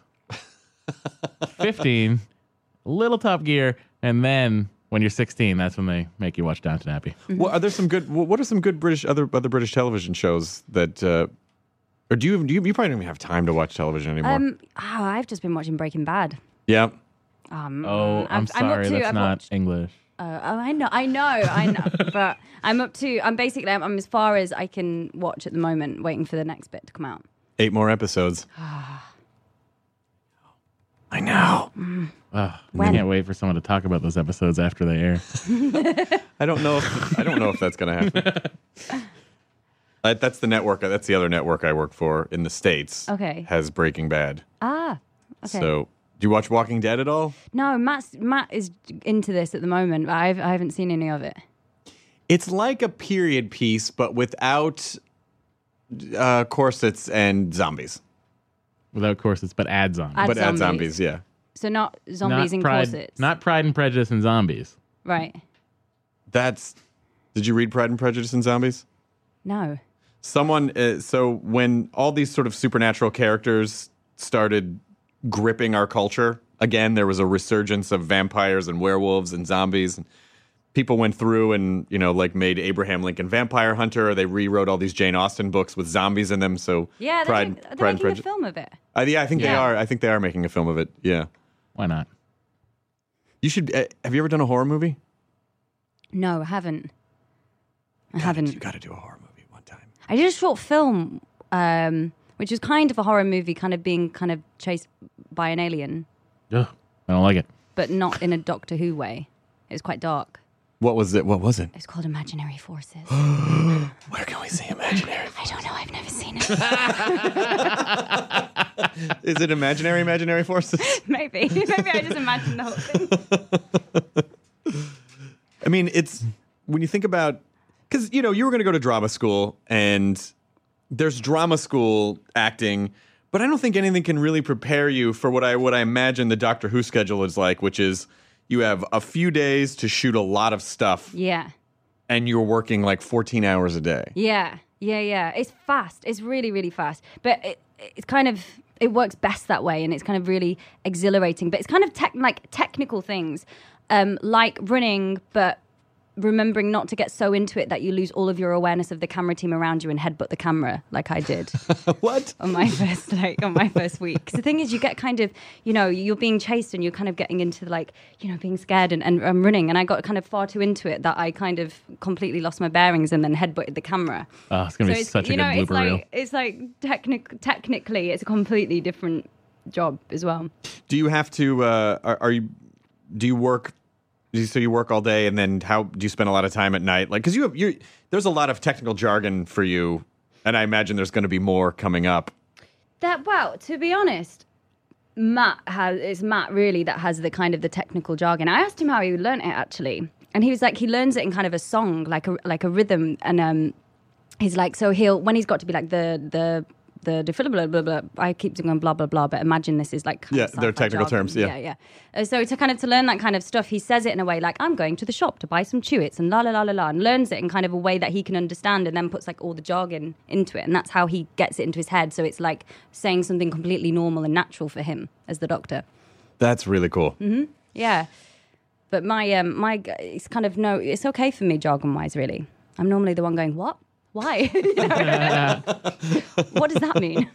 Speaker 6: 15, a little Top Gear, and then when you're 16, that's when they make you watch Downton Abbey.
Speaker 5: Well, are there some good? What are some good British other British television shows that? Or do you probably don't even have time to watch television anymore?
Speaker 7: I've just been watching Breaking Bad.
Speaker 5: Yeah.
Speaker 6: I'm
Speaker 7: up
Speaker 6: sorry,
Speaker 7: to-
Speaker 6: that's
Speaker 7: I've
Speaker 6: not
Speaker 7: watched-
Speaker 6: English.
Speaker 7: I know. But I'm as far as I can watch at the moment, waiting for the next bit to come out.
Speaker 5: 8 more episodes. I know.
Speaker 6: I
Speaker 7: When?
Speaker 6: can't wait for someone to talk about those episodes after they air.
Speaker 5: I don't know if that's going to happen. That's the network. That's the other network I work for in the States.
Speaker 7: Okay.
Speaker 5: Has Breaking Bad.
Speaker 7: Okay.
Speaker 5: So, do you watch Walking Dead at all?
Speaker 7: No, Matt is into this at the moment, but I haven't seen any of it.
Speaker 5: It's like a period piece, but without corsets and zombies.
Speaker 6: Without corsets, but add zombies.
Speaker 7: Add
Speaker 5: But add
Speaker 7: zombies.
Speaker 5: zombies, yeah.
Speaker 7: So not zombies
Speaker 6: not
Speaker 7: in
Speaker 6: Pride,
Speaker 7: corsets.
Speaker 6: Not Pride and Prejudice and zombies.
Speaker 7: Right.
Speaker 5: Did you read Pride and Prejudice and Zombies?
Speaker 7: No.
Speaker 5: So when all these sort of supernatural characters started gripping our culture, again, there was a resurgence of vampires and werewolves and zombies. And people went through and, made Abraham Lincoln Vampire Hunter, or they rewrote all these Jane Austen books with zombies in them. So
Speaker 7: Yeah, they're making a film of it.
Speaker 5: Yeah, I think they
Speaker 7: Yeah.
Speaker 5: are. I think they are making a film of it. Yeah.
Speaker 6: Why not?
Speaker 5: You should. Have you ever done a horror movie?
Speaker 7: No, I haven't.
Speaker 5: You
Speaker 7: haven't.
Speaker 5: got to do a horror movie one time.
Speaker 7: I did a short film, which was kind of a horror movie, being chased by an alien,
Speaker 6: Ugh, I don't like it.
Speaker 7: but not in a Doctor Who way. It was quite dark.
Speaker 5: What was it? What was it?
Speaker 7: It's called Imaginary Forces.
Speaker 5: Where can we see Imaginary?
Speaker 7: I don't know. I've never seen it.
Speaker 5: Is it Imaginary Forces?
Speaker 7: Maybe I just imagined the whole thing.
Speaker 5: I mean, it's when you think about, because you were going to go to drama school, and there's drama school acting, but I don't think anything can really prepare you for what I imagine the Doctor Who schedule is like, which is you have a few days to shoot a lot of stuff,
Speaker 7: Yeah.
Speaker 5: and you're working like 14 hours a day.
Speaker 7: Yeah. It's fast. It's really, really fast. But it's kind of, it works best that way, and it's kind of really exhilarating. But it's kind of technical things, like running, but remembering not to get so into it that you lose all of your awareness of the camera team around you and headbutt the camera like I did.
Speaker 5: What?
Speaker 7: on my first week. 'Cause the thing is, you get kind of, you're being chased and you're kind of getting into being scared and running. And I got kind of far too into it that I kind of completely lost my bearings and then headbutted the camera.
Speaker 6: Oh, it's gonna be such a good blooper reel.
Speaker 7: It's like technically, it's a completely different job as well.
Speaker 5: Do you have to? Do you work? So you work all day, and then how do you spend a lot of time at night? Like, because there's a lot of technical jargon for you, and I imagine there's going to be more coming up.
Speaker 7: To be honest, it's Matt really that has the kind of the technical jargon. I asked him how he learned it actually, and he was like, he learns it in kind of a song, like a rhythm, and he's like, so when he's got to be like the blah, blah, blah, I keep going blah, blah, blah, but imagine this is like kind of
Speaker 5: they're technical
Speaker 7: jargon.
Speaker 5: terms, yeah.
Speaker 7: Yeah. So to learn that kind of stuff, he says it in a way like, I'm going to the shop to buy some Chewits and la, la, la, la, la, and learns it in kind of a way that he can understand, and then puts like all the jargon into it, and that's how he gets it into his head. So it's like saying something completely normal and natural for him as the Doctor.
Speaker 5: That's really cool.
Speaker 7: Mm-hmm. Yeah. But my it's kind of it's okay for me jargon-wise, really. I'm normally the one going, what? Why? What does that mean?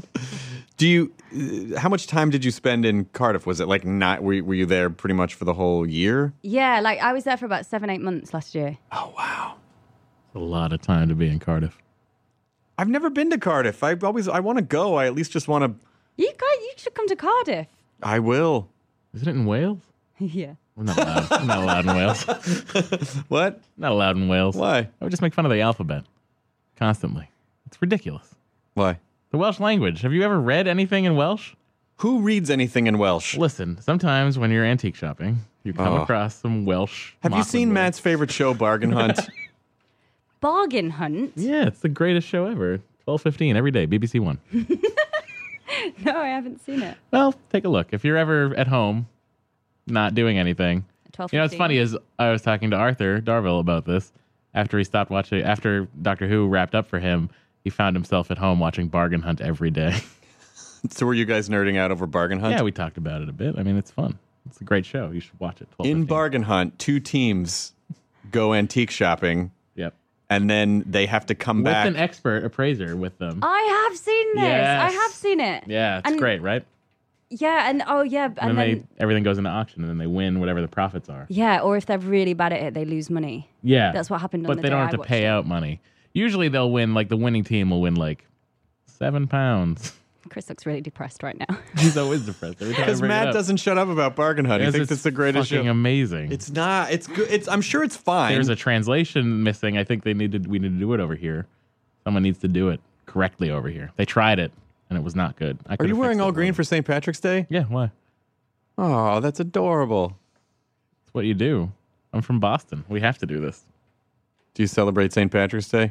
Speaker 5: How much time did you spend in Cardiff? Was it like were you there pretty much for the whole year?
Speaker 7: Yeah, like I was there for about 7-8 months last year.
Speaker 5: Oh, wow.
Speaker 6: A lot of time to be in Cardiff.
Speaker 5: I've never been to Cardiff. I want to go. I at least just want to.
Speaker 7: You should come to Cardiff.
Speaker 5: I will.
Speaker 6: Isn't it in Wales?
Speaker 7: Yeah.
Speaker 6: We're not allowed. We're not allowed in Wales.
Speaker 5: What?
Speaker 6: Not allowed in Wales.
Speaker 5: Why?
Speaker 6: I would just make fun of the alphabet constantly. It's ridiculous.
Speaker 5: Why?
Speaker 6: The Welsh language. Have you ever read anything in Welsh?
Speaker 5: Who reads anything in Welsh?
Speaker 6: Listen, sometimes when you're antique shopping, you come across some Welsh.
Speaker 5: Have you seen Matt's favorite show, Bargain Hunt?
Speaker 7: Bargain Hunt?
Speaker 6: Yeah, it's the greatest show ever. 12:15 every day, BBC One.
Speaker 7: No, I haven't seen it.
Speaker 6: Well, take a look. If you're ever at home, not doing anything.
Speaker 7: 12:15.
Speaker 6: You know, what's funny is I was talking to Arthur Darville about this after he stopped watching. After Doctor Who wrapped up for him, he found himself at home watching Bargain Hunt every day.
Speaker 5: So were you guys nerding out over Bargain Hunt?
Speaker 6: Yeah, we talked about it a bit. I mean, it's fun. It's a great show. You should watch it.
Speaker 5: In
Speaker 6: 12:15.
Speaker 5: Bargain Hunt, 2 teams go antique shopping,
Speaker 6: Yep.
Speaker 5: and then they have to come
Speaker 6: With
Speaker 5: back.
Speaker 6: an expert appraiser with them.
Speaker 7: I have seen this.
Speaker 6: Yes.
Speaker 7: I have seen it.
Speaker 6: Yeah, it's
Speaker 7: And-
Speaker 6: great, right?
Speaker 7: Yeah, and
Speaker 6: And then everything goes into auction, and then they win whatever the profits are.
Speaker 7: yeah, or if they're really bad at it, they lose money.
Speaker 6: Yeah,
Speaker 7: That's what happened on
Speaker 6: But
Speaker 7: the
Speaker 6: they
Speaker 7: day
Speaker 6: don't
Speaker 7: I
Speaker 6: have to
Speaker 7: watched
Speaker 6: pay
Speaker 7: it.
Speaker 6: out money. Usually, they'll win. Like the winning team will win like £7.
Speaker 7: Chris looks really depressed right now.
Speaker 6: He's always depressed every time. I
Speaker 5: Because
Speaker 6: bring it
Speaker 5: Matt
Speaker 6: up.
Speaker 5: doesn't shut up about Bargain Hunt. He
Speaker 6: Because
Speaker 5: thinks it's the greatest
Speaker 6: fucking
Speaker 5: show.
Speaker 6: amazing.
Speaker 5: It's not. It's good. I'm sure it's fine.
Speaker 6: There's a translation missing. I think we need to do it over here. Someone needs to do it correctly over here. They tried it, and it was not good.
Speaker 5: Are you wearing all green for St. Patrick's Day?
Speaker 6: Yeah, why?
Speaker 5: Oh, that's adorable.
Speaker 6: It's what you do. I'm from Boston. We have to do this.
Speaker 5: Do you celebrate St. Patrick's Day?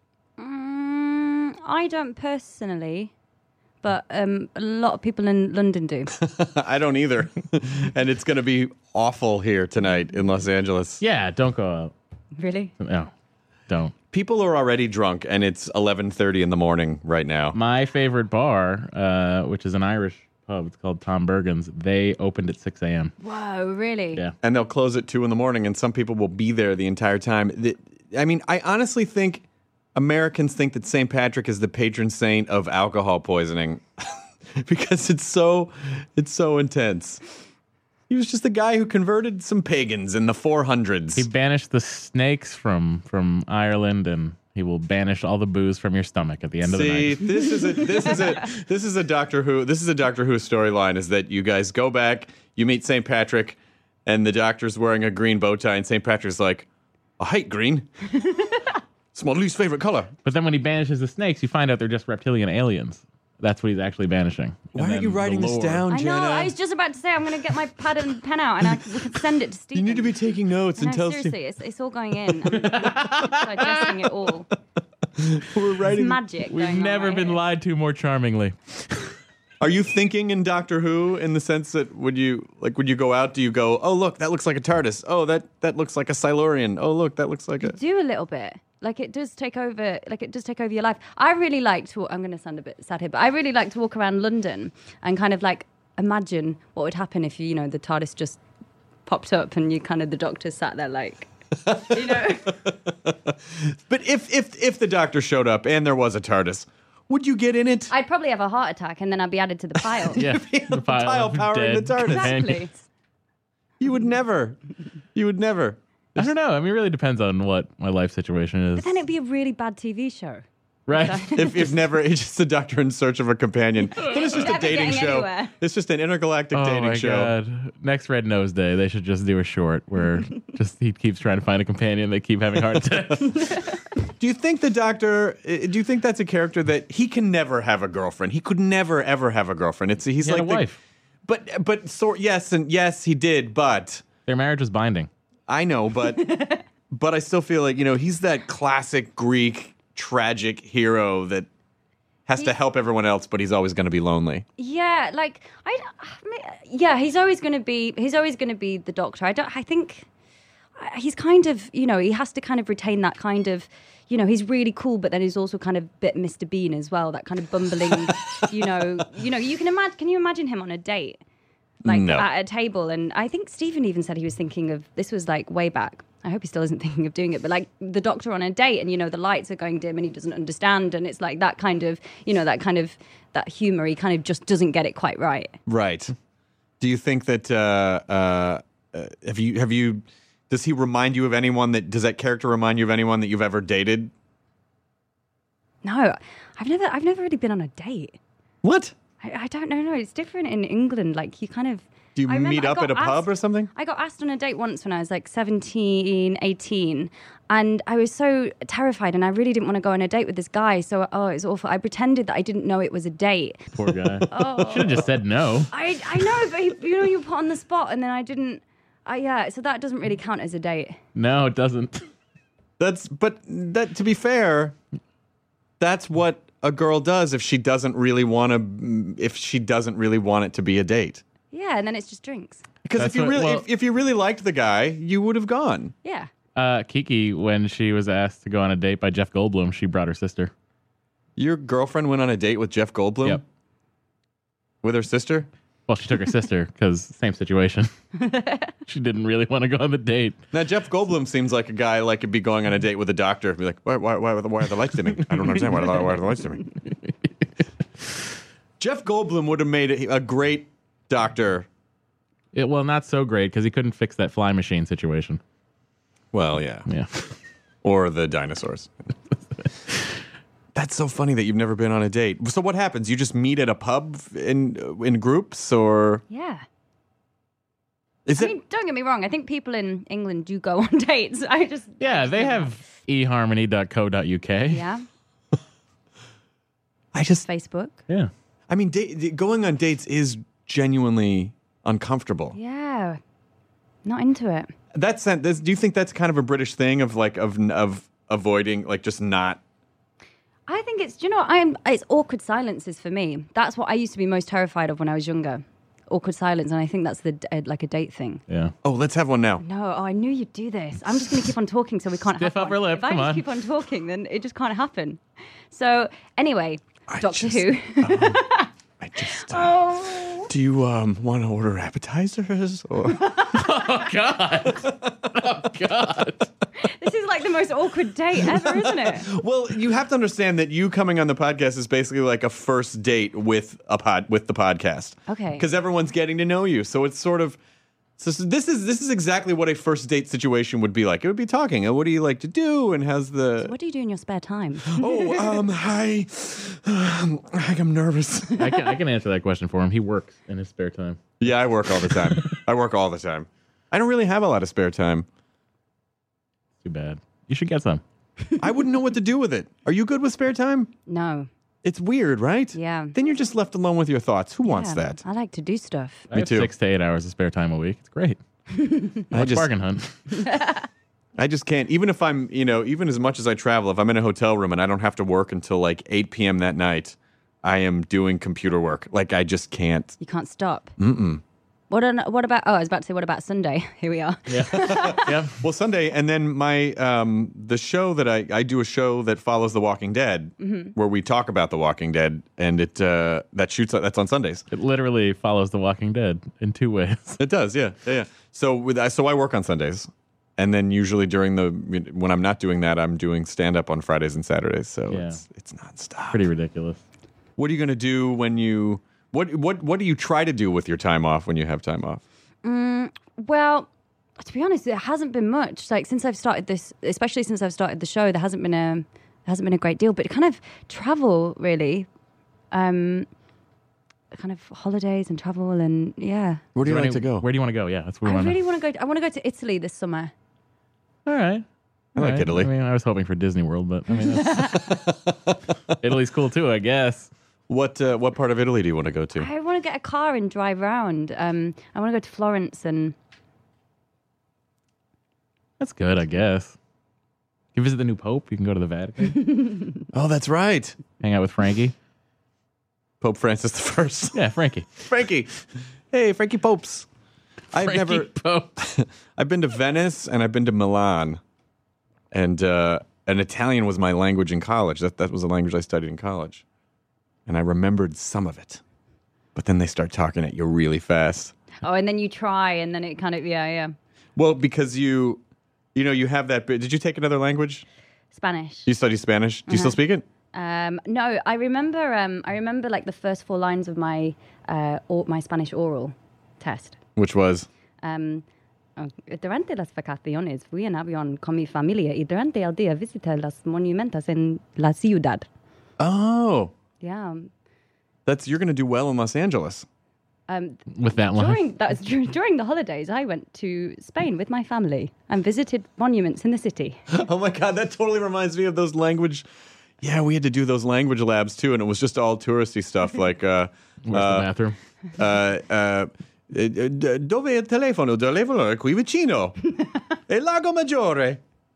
Speaker 7: I don't personally, but a lot of people in London do.
Speaker 5: I don't either. And it's going to be awful here tonight in Los Angeles.
Speaker 6: Yeah, don't go out.
Speaker 7: Really?
Speaker 6: No, don't.
Speaker 5: People are already drunk, and it's 11:30 in the morning right now.
Speaker 6: My favorite bar, which is an Irish pub, it's called Tom Bergen's. They opened at 6 a.m.
Speaker 7: Whoa, really?
Speaker 6: Yeah.
Speaker 5: And they'll close at 2 in the morning, and some people will be there the entire time. I mean, I honestly think Americans think that St. Patrick is the patron saint of alcohol poisoning because it's so intense. He was just a guy who converted some pagans in the 400s.
Speaker 6: He banished the snakes from Ireland, and he will banish all the booze from your stomach at the end of the
Speaker 5: See,
Speaker 6: night.
Speaker 5: this is a Doctor Who storyline. Is that you guys go back, you meet St. Patrick, and the Doctor's wearing a green bow tie, and St. Patrick's like, I hate green. It's my least favorite color.
Speaker 6: But then when he banishes the snakes, you find out they're just reptilian aliens. That's what he's actually banishing.
Speaker 5: Why
Speaker 6: And
Speaker 5: aren't you
Speaker 6: then the
Speaker 5: writing this
Speaker 6: lore-
Speaker 5: down,
Speaker 7: I
Speaker 5: Jenna?
Speaker 7: know. I was just about to say I'm going to get my pad and pen out and we can send it to Stephen.
Speaker 5: You need to be taking notes and
Speaker 7: No,
Speaker 5: tell
Speaker 7: seriously, it's all going in. I'm digesting it all.
Speaker 5: we're
Speaker 7: It's
Speaker 5: writing.
Speaker 7: magic.
Speaker 6: We've
Speaker 7: going on
Speaker 6: never
Speaker 7: right
Speaker 6: been
Speaker 7: here.
Speaker 6: lied to more charmingly.
Speaker 5: Are you thinking in Doctor Who in the sense that when you go out, do you go, oh look, that looks like a TARDIS. Oh, that looks like a Silurian. Oh look, that looks like a.
Speaker 7: Do a little bit. Like it does take over. Like it does take over your life. I really like to. I'm going to sound a bit sad here, but I really like to walk around London and kind of like imagine what would happen if the TARDIS just popped up and the Doctor sat there like, you know.
Speaker 5: But if the Doctor showed up and there was a TARDIS, would you get in it?
Speaker 7: I'd probably have a heart attack and then I'd be added to the pile.
Speaker 6: Yeah,
Speaker 5: the pile
Speaker 6: of
Speaker 5: powering the
Speaker 6: dead
Speaker 5: TARDIS.
Speaker 6: companions.
Speaker 7: Exactly.
Speaker 5: You would never. You would never.
Speaker 6: I don't know. I mean, it really depends on what my life situation is.
Speaker 7: But then it'd be a really bad TV show.
Speaker 6: Right?
Speaker 5: If never, it's just the Doctor in search of a companion. Then it's just a
Speaker 7: Never
Speaker 5: dating
Speaker 7: getting
Speaker 5: show.
Speaker 7: anywhere.
Speaker 5: It's just an intergalactic
Speaker 6: Oh
Speaker 5: dating
Speaker 6: my
Speaker 5: show.
Speaker 6: god! Next Red Nose Day, they should just do a short where just he keeps trying to find a companion. They keep having heart attacks.
Speaker 5: Do you think the Doctor? Do you think that's a character that he can never have a girlfriend? He could never ever have a girlfriend. He's
Speaker 6: He had
Speaker 5: like
Speaker 6: a wife.
Speaker 5: yes, he did, but
Speaker 6: Their marriage was binding.
Speaker 5: I know, but but I still feel like he's that classic Greek tragic hero that has to help everyone else, but he's always going to be lonely.
Speaker 7: Yeah, like yeah, he's always going to be the Doctor. I think he's kind of, he has to kind of retain that kind of, he's really cool, but then he's also kind of a bit Mr. Bean as well, that kind of bumbling, you can you imagine him on a date? Like
Speaker 5: No.
Speaker 7: at a table, and I think Stephen even said he was thinking of, this was like way back, I hope he still isn't thinking of doing it, but like the Doctor on a date and the lights are going dim and he doesn't understand, and it's like that kind of, that humor, he kind of just doesn't get it quite right.
Speaker 5: Right. Do you think that have you does he remind you of anyone does that character remind you of anyone that you've ever dated?
Speaker 7: No, I've never really been on a date.
Speaker 5: What?
Speaker 7: I don't know. No, it's different in England. Like you kind of.
Speaker 5: Do you
Speaker 7: I remember
Speaker 5: meet
Speaker 7: I
Speaker 5: up
Speaker 7: got
Speaker 5: at a pub
Speaker 7: asked-
Speaker 5: or something?
Speaker 7: I got asked on a date once when I was like 17, 18. And I was so terrified and I really didn't want to go on a date with this guy. So, it was awful. I pretended that I didn't know it was a date.
Speaker 6: Poor guy. Should have just said no.
Speaker 7: I know, but you put on the spot and then I didn't. So that doesn't really count as a date.
Speaker 6: No, it doesn't.
Speaker 5: To be fair, that's what a girl does if she doesn't really want it to be a date.
Speaker 7: Yeah, and then it's just drinks.
Speaker 5: Because
Speaker 6: That's
Speaker 5: if you really liked the guy, you would have gone.
Speaker 7: Yeah.
Speaker 6: Kiki, when she was asked to go on a date by Jeff Goldblum, she brought her sister.
Speaker 5: Your girlfriend went on a date with Jeff Goldblum?
Speaker 6: Yep.
Speaker 5: With her sister?
Speaker 6: Well, she took her sister because same situation. She didn't really want to go on the date.
Speaker 5: Now, Jeff Goldblum seems like a guy like could be going on a date with a doctor and be like, why are the lights dimming? I don't understand. Why are the lights dimming? Jeff Goldblum would have made a great doctor.
Speaker 6: Well, not so great because he couldn't fix that fly machine situation.
Speaker 5: Well, yeah.
Speaker 6: Yeah.
Speaker 5: Or the dinosaurs. That's so funny that you've never been on a date. So what happens? You just meet at a pub in groups, or
Speaker 7: Yeah.
Speaker 5: is
Speaker 7: I
Speaker 5: it?
Speaker 7: mean, don't get me wrong. I think people in England do go on dates.
Speaker 6: Yeah, they have eharmony.co.uk.
Speaker 7: Yeah. Facebook.
Speaker 6: Yeah.
Speaker 5: I mean, going on dates is genuinely uncomfortable.
Speaker 7: Yeah. Not into it.
Speaker 5: Do you think that's kind of a British thing of avoiding, like, just not?
Speaker 7: I think it's, it's awkward silences for me. That's what I used to be most terrified of when I was younger. Awkward silence. And I think that's like a date thing.
Speaker 6: Yeah.
Speaker 5: Oh, let's have one now.
Speaker 7: No, I knew you'd do this. I'm just going to keep on talking so we can't
Speaker 6: Stiff
Speaker 7: have
Speaker 6: upper
Speaker 7: one.
Speaker 6: lip,
Speaker 7: If I
Speaker 6: come
Speaker 7: just
Speaker 6: on.
Speaker 7: keep on talking, then it just can't happen. So, anyway, Doctor Who.
Speaker 5: I just.
Speaker 7: Oh.
Speaker 5: Do you want to order appetizers? Or?
Speaker 6: Oh, God. Oh, God.
Speaker 7: This is like the most awkward date ever, isn't it?
Speaker 5: Well, you have to understand that you coming on the podcast is basically like a first date with the podcast.
Speaker 7: Okay.
Speaker 5: Because everyone's getting to know you, so it's sort of. So this is exactly what a first date situation would be like. It would be talking. What do you like to do? And how's the?
Speaker 7: What do you do in your spare time?
Speaker 5: Hi. I'm nervous.
Speaker 6: I can answer that question for him. He works in his spare time.
Speaker 5: Yeah, I work all the time. I don't really have a lot of spare time.
Speaker 6: Too bad. You should get some.
Speaker 5: I wouldn't know what to do with it. Are you good with spare time?
Speaker 7: No.
Speaker 5: It's weird, right?
Speaker 7: Yeah.
Speaker 5: Then you're just left alone with your thoughts. Who wants
Speaker 7: Yeah,
Speaker 5: that?
Speaker 7: I like to do stuff.
Speaker 6: I have
Speaker 5: too.
Speaker 6: 6 to 8 hours of spare time a week. It's great. Bargain hunt.
Speaker 5: I just can't. Even if I'm, even as much as I travel, if I'm in a hotel room and I don't have to work until like 8 p.m. that night, I am doing computer work. Like, I just can't.
Speaker 7: You can't stop. What about? Oh, I was about to say, what about Sunday? Here we are.
Speaker 6: Yeah.
Speaker 5: Well, Sunday, and then my the show that I do a show that follows The Walking Dead, where we talk about The Walking Dead, and that's on Sundays.
Speaker 6: It literally follows The Walking Dead in 2 ways.
Speaker 5: It does, yeah. So I work on Sundays, and then usually when I'm not doing that, I'm doing stand up on Fridays and Saturdays. So
Speaker 6: Yeah.
Speaker 5: it's nonstop.
Speaker 6: Pretty ridiculous.
Speaker 5: What are you going to do when you? What do you try to do with your time off when you have time off?
Speaker 7: Well, to be honest, there hasn't been much. Like since I've started this, especially since I've started the show, there hasn't been a great deal. But kind of travel, really, kind of holidays and travel, and yeah.
Speaker 5: Where do you like to go?
Speaker 6: Where do you want to go? Yeah, that's where we
Speaker 7: I
Speaker 6: want
Speaker 7: really want to go. I want to go to Italy this summer.
Speaker 6: All right.
Speaker 5: I like Italy.
Speaker 6: I mean, I was hoping for Disney World, but I mean, Italy's cool too, I guess.
Speaker 5: What part of Italy do you want to go to?
Speaker 7: I want to get a car and drive around. I want to go to Florence and.
Speaker 6: That's good, I guess. You visit the new Pope. You can go to the Vatican.
Speaker 5: Oh, that's right.
Speaker 6: Hang out with Frankie.
Speaker 5: Pope Francis I.
Speaker 6: Yeah, Frankie.
Speaker 5: Frankie. Hey, Frankie Popes.
Speaker 6: Frankie Pope.
Speaker 5: I've been to Venice and I've been to Milan. And Italian was my language in college. That was the language I studied in college. And I remembered some of it. But then they start talking at you really fast.
Speaker 7: Oh, and then you try, and then it kind of yeah.
Speaker 5: Well, because you have that bit. Did you take another language?
Speaker 7: Spanish.
Speaker 5: You study Spanish. Do you still speak it?
Speaker 7: No, I remember like the first 4 lines of my my Spanish oral test.
Speaker 5: Which was?
Speaker 7: Durante las vacaciones fui en avión con mi familia y durante el día visité los monumentos en la ciudad.
Speaker 5: Oh.
Speaker 7: Yeah.
Speaker 5: You're going to do well in Los Angeles.
Speaker 6: With that one.
Speaker 7: During the holidays, I went to Spain with my family and visited monuments in the city.
Speaker 5: Oh my God, that totally reminds me of those language. Yeah, we had to do those language labs too, and it was just all touristy stuff like.
Speaker 6: Where's the bathroom?
Speaker 5: Dove è il telefono? Il telefono è qui vicino. È Lago Maggiore.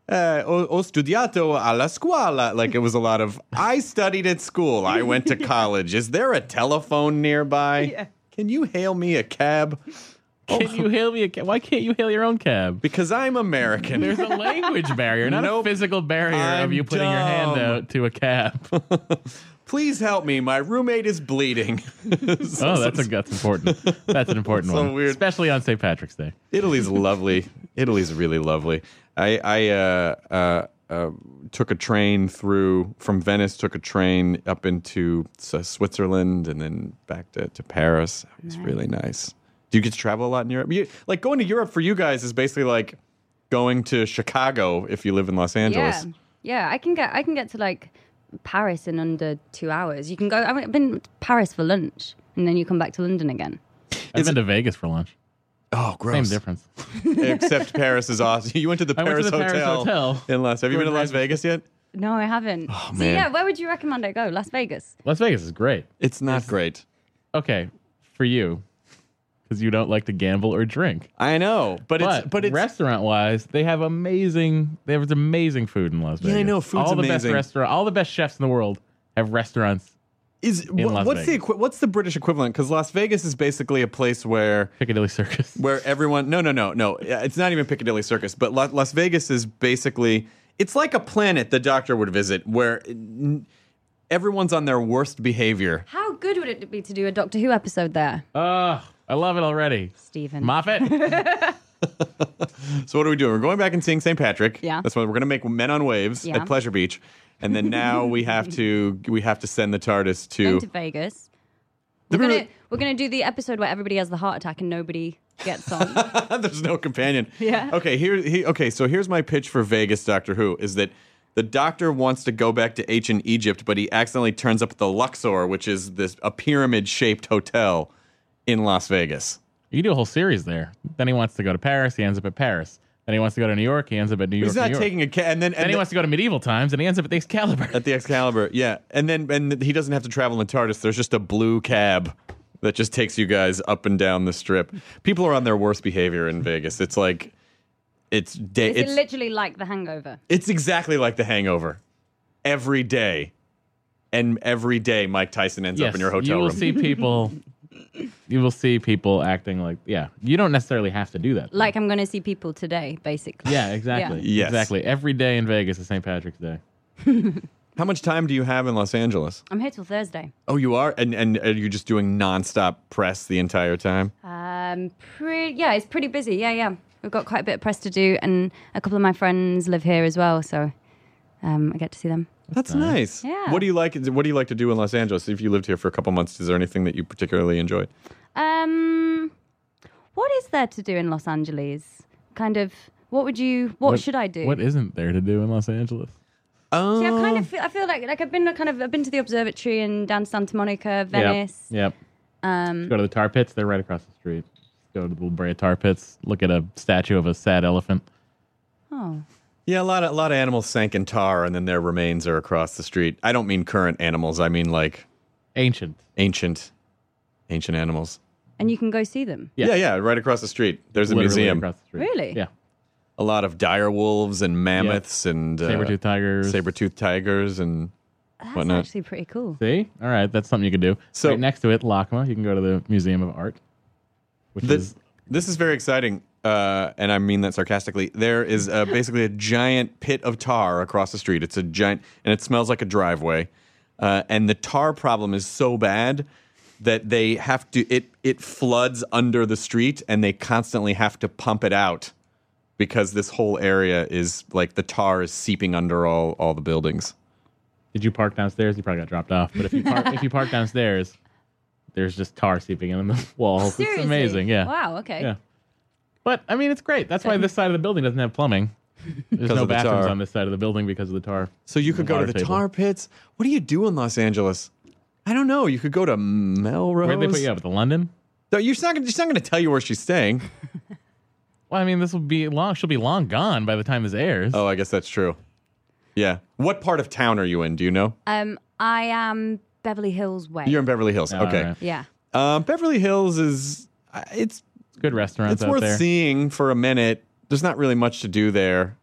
Speaker 5: Ho studiato alla scuola. Like it was a lot of, I studied at school. I went to college. Is there a telephone nearby?
Speaker 7: Yeah.
Speaker 5: Can you hail me a cab?
Speaker 6: Can you hail me? Why can't you hail your own cab?
Speaker 5: Because I'm American.
Speaker 6: There's a language barrier, not
Speaker 5: Nope.
Speaker 6: a physical barrier
Speaker 5: I'm
Speaker 6: of you putting your hand
Speaker 5: dumb.
Speaker 6: out to a cab.
Speaker 5: Please help me. My roommate is bleeding.
Speaker 6: That's important. That's an important
Speaker 5: So
Speaker 6: one,
Speaker 5: weird.
Speaker 6: especially on St. Patrick's Day.
Speaker 5: Italy's lovely. Italy's really lovely. I took a train from Venice, took a train up into Switzerland and then back to Paris. It was really nice. Do you get to travel a lot in Europe? Like going to Europe for you guys is basically like going to Chicago if you live in Los Angeles.
Speaker 7: Yeah. I can get to like Paris in under 2 hours. You can go. I've been to Paris for lunch, and then you come back to London again.
Speaker 6: I've been to Vegas for lunch.
Speaker 5: Oh, gross.
Speaker 6: Same difference.
Speaker 5: Except Paris is awesome. You went to the
Speaker 6: I went
Speaker 5: Paris
Speaker 6: to the Paris Hotel.
Speaker 5: in Las. Have you been to Las Vegas yet?
Speaker 7: No, I haven't.
Speaker 5: Oh,
Speaker 7: So
Speaker 5: man.
Speaker 7: yeah, where would you recommend I go? Las Vegas.
Speaker 6: Las Vegas is great.
Speaker 5: It's not great.
Speaker 6: Okay, for you, because you don't like to gamble or drink.
Speaker 5: I know, but it's
Speaker 6: restaurant-wise, they have amazing food in Las Vegas.
Speaker 5: Yeah, I know, food's
Speaker 6: all the
Speaker 5: amazing.
Speaker 6: all the best chefs in the world have restaurants. Las
Speaker 5: What's the British equivalent? Because Las Vegas is basically a place where
Speaker 6: Piccadilly Circus.
Speaker 5: everyone no, it's not even Piccadilly Circus, but Las Vegas is basically, it's like a planet the Doctor would visit where everyone's on their worst behavior.
Speaker 7: How good would it be to do a Doctor Who episode there,
Speaker 6: Oh, I love it already.
Speaker 7: Stephen?
Speaker 6: Moffat.
Speaker 5: So what are we doing? We're going back and seeing St. Patrick.
Speaker 7: Yeah.
Speaker 5: That's why we're going to make Men on Waves
Speaker 7: Yeah.
Speaker 5: at Pleasure Beach, and then now we have to send the TARDIS
Speaker 7: Going
Speaker 5: to.
Speaker 7: to Vegas.
Speaker 5: The-
Speaker 7: We're gonna do the episode where everybody has the heart attack and nobody gets on.
Speaker 5: There's no companion.
Speaker 7: Yeah.
Speaker 5: Okay. So here's my pitch for Vegas Doctor Who is that the Doctor wants to go back to ancient Egypt, but he accidentally turns up at the Luxor, which is a pyramid-shaped hotel in Las Vegas.
Speaker 6: You can do a whole series there. Then he wants to go to Paris. He ends up at Paris. Then he wants to go to New York. He ends up at New York.
Speaker 5: He's not
Speaker 6: New York.
Speaker 5: taking and then
Speaker 6: Then he wants to go to medieval times, and he ends up at the Excalibur.
Speaker 5: at the Excalibur. Yeah, and he doesn't have to travel in TARDIS. There's just a blue cab that just takes you guys up and down the strip. People are on their worst behavior in Vegas. It's like
Speaker 7: Is it literally like The Hangover?
Speaker 5: It's exactly like The Hangover. Every day. And every day Mike Tyson ends up in your hotel
Speaker 6: you will
Speaker 5: room.
Speaker 6: see people. You will see people acting like, yeah. You don't necessarily have to do that.
Speaker 7: Like I'm gonna see people today, basically.
Speaker 6: Yeah, exactly.
Speaker 5: Yeah. Yes.
Speaker 6: Exactly. Every day in Vegas is St. Patrick's Day.
Speaker 5: How much time do you have in Los Angeles?
Speaker 7: I'm here till Thursday.
Speaker 5: Oh, you are? And are you just doing nonstop press the entire time?
Speaker 7: Yeah, it's pretty busy. Yeah. We've got quite a bit of press to do, and a couple of my friends live here as well, so I get to see them.
Speaker 5: That's nice.
Speaker 7: Yeah.
Speaker 5: What do you like to do in Los Angeles? If you lived here for a couple months, is there anything that you particularly enjoyed?
Speaker 7: What is there to do in Los Angeles? Kind of, what should I do?
Speaker 6: What isn't there to do in Los Angeles?
Speaker 7: See, I feel like I've been to the observatory and down to Santa Monica, Venice.
Speaker 6: Yep. Go to the tar pits. They're right across the street. Go to the La Brea tar pits. Look at a statue of a sad elephant.
Speaker 7: Oh.
Speaker 5: Yeah, a lot of animals sank in tar, and then their remains are across the street. I don't mean current animals. I mean like
Speaker 6: Ancient.
Speaker 5: ancient animals.
Speaker 7: And you can go see them.
Speaker 6: Yeah.
Speaker 5: Yeah, right across the street. There's a
Speaker 6: Literally
Speaker 5: museum.
Speaker 6: across the street.
Speaker 7: Really?
Speaker 6: Yeah.
Speaker 5: A lot of dire wolves and mammoths and
Speaker 6: Saber-toothed tigers.
Speaker 5: saber-toothed tigers and
Speaker 7: That's
Speaker 5: whatnot.
Speaker 7: actually pretty cool.
Speaker 6: See? All right. That's something you can do.
Speaker 5: So-
Speaker 6: right next to it, LACMA. You can go to the Museum of Art. Which is
Speaker 5: This is very exciting, and I mean that sarcastically. There is basically a giant pit of tar across the street. It's a giant, and it smells like a driveway. And the tar problem is so bad that they have to. It floods under the street, and they constantly have to pump it out because this whole area is like the tar is seeping under all the buildings.
Speaker 6: Did you park downstairs? You probably got dropped off. But if you park downstairs, there's just tar seeping in the walls.
Speaker 7: Seriously?
Speaker 6: It's amazing. Yeah.
Speaker 7: Wow, okay.
Speaker 6: Yeah. But I mean, it's great. That's why this side of the building doesn't have plumbing. There's
Speaker 5: Because
Speaker 6: no
Speaker 5: of the
Speaker 6: bathrooms
Speaker 5: tar.
Speaker 6: on this side of the building because of the tar.
Speaker 5: So you could go to
Speaker 6: Water
Speaker 5: the
Speaker 6: table.
Speaker 5: tar pits. What do you do in Los Angeles? I don't know. You could go to Melrose.
Speaker 6: Where'd they put you up? At the London?
Speaker 5: No, she's not going to tell you where she's staying.
Speaker 6: Well, I mean, this will be long. She'll be long gone by the time this airs.
Speaker 5: Oh, I guess that's true. Yeah. What part of town are you in? Do you know?
Speaker 7: I am Beverly Hills way.
Speaker 5: You're in Beverly Hills.
Speaker 6: Oh,
Speaker 5: Okay.
Speaker 6: all right.
Speaker 7: Yeah.
Speaker 5: Beverly Hills is it's
Speaker 6: Good restaurants
Speaker 5: it's
Speaker 6: out
Speaker 5: worth
Speaker 6: there.
Speaker 5: seeing for a minute. There's not really much to do there.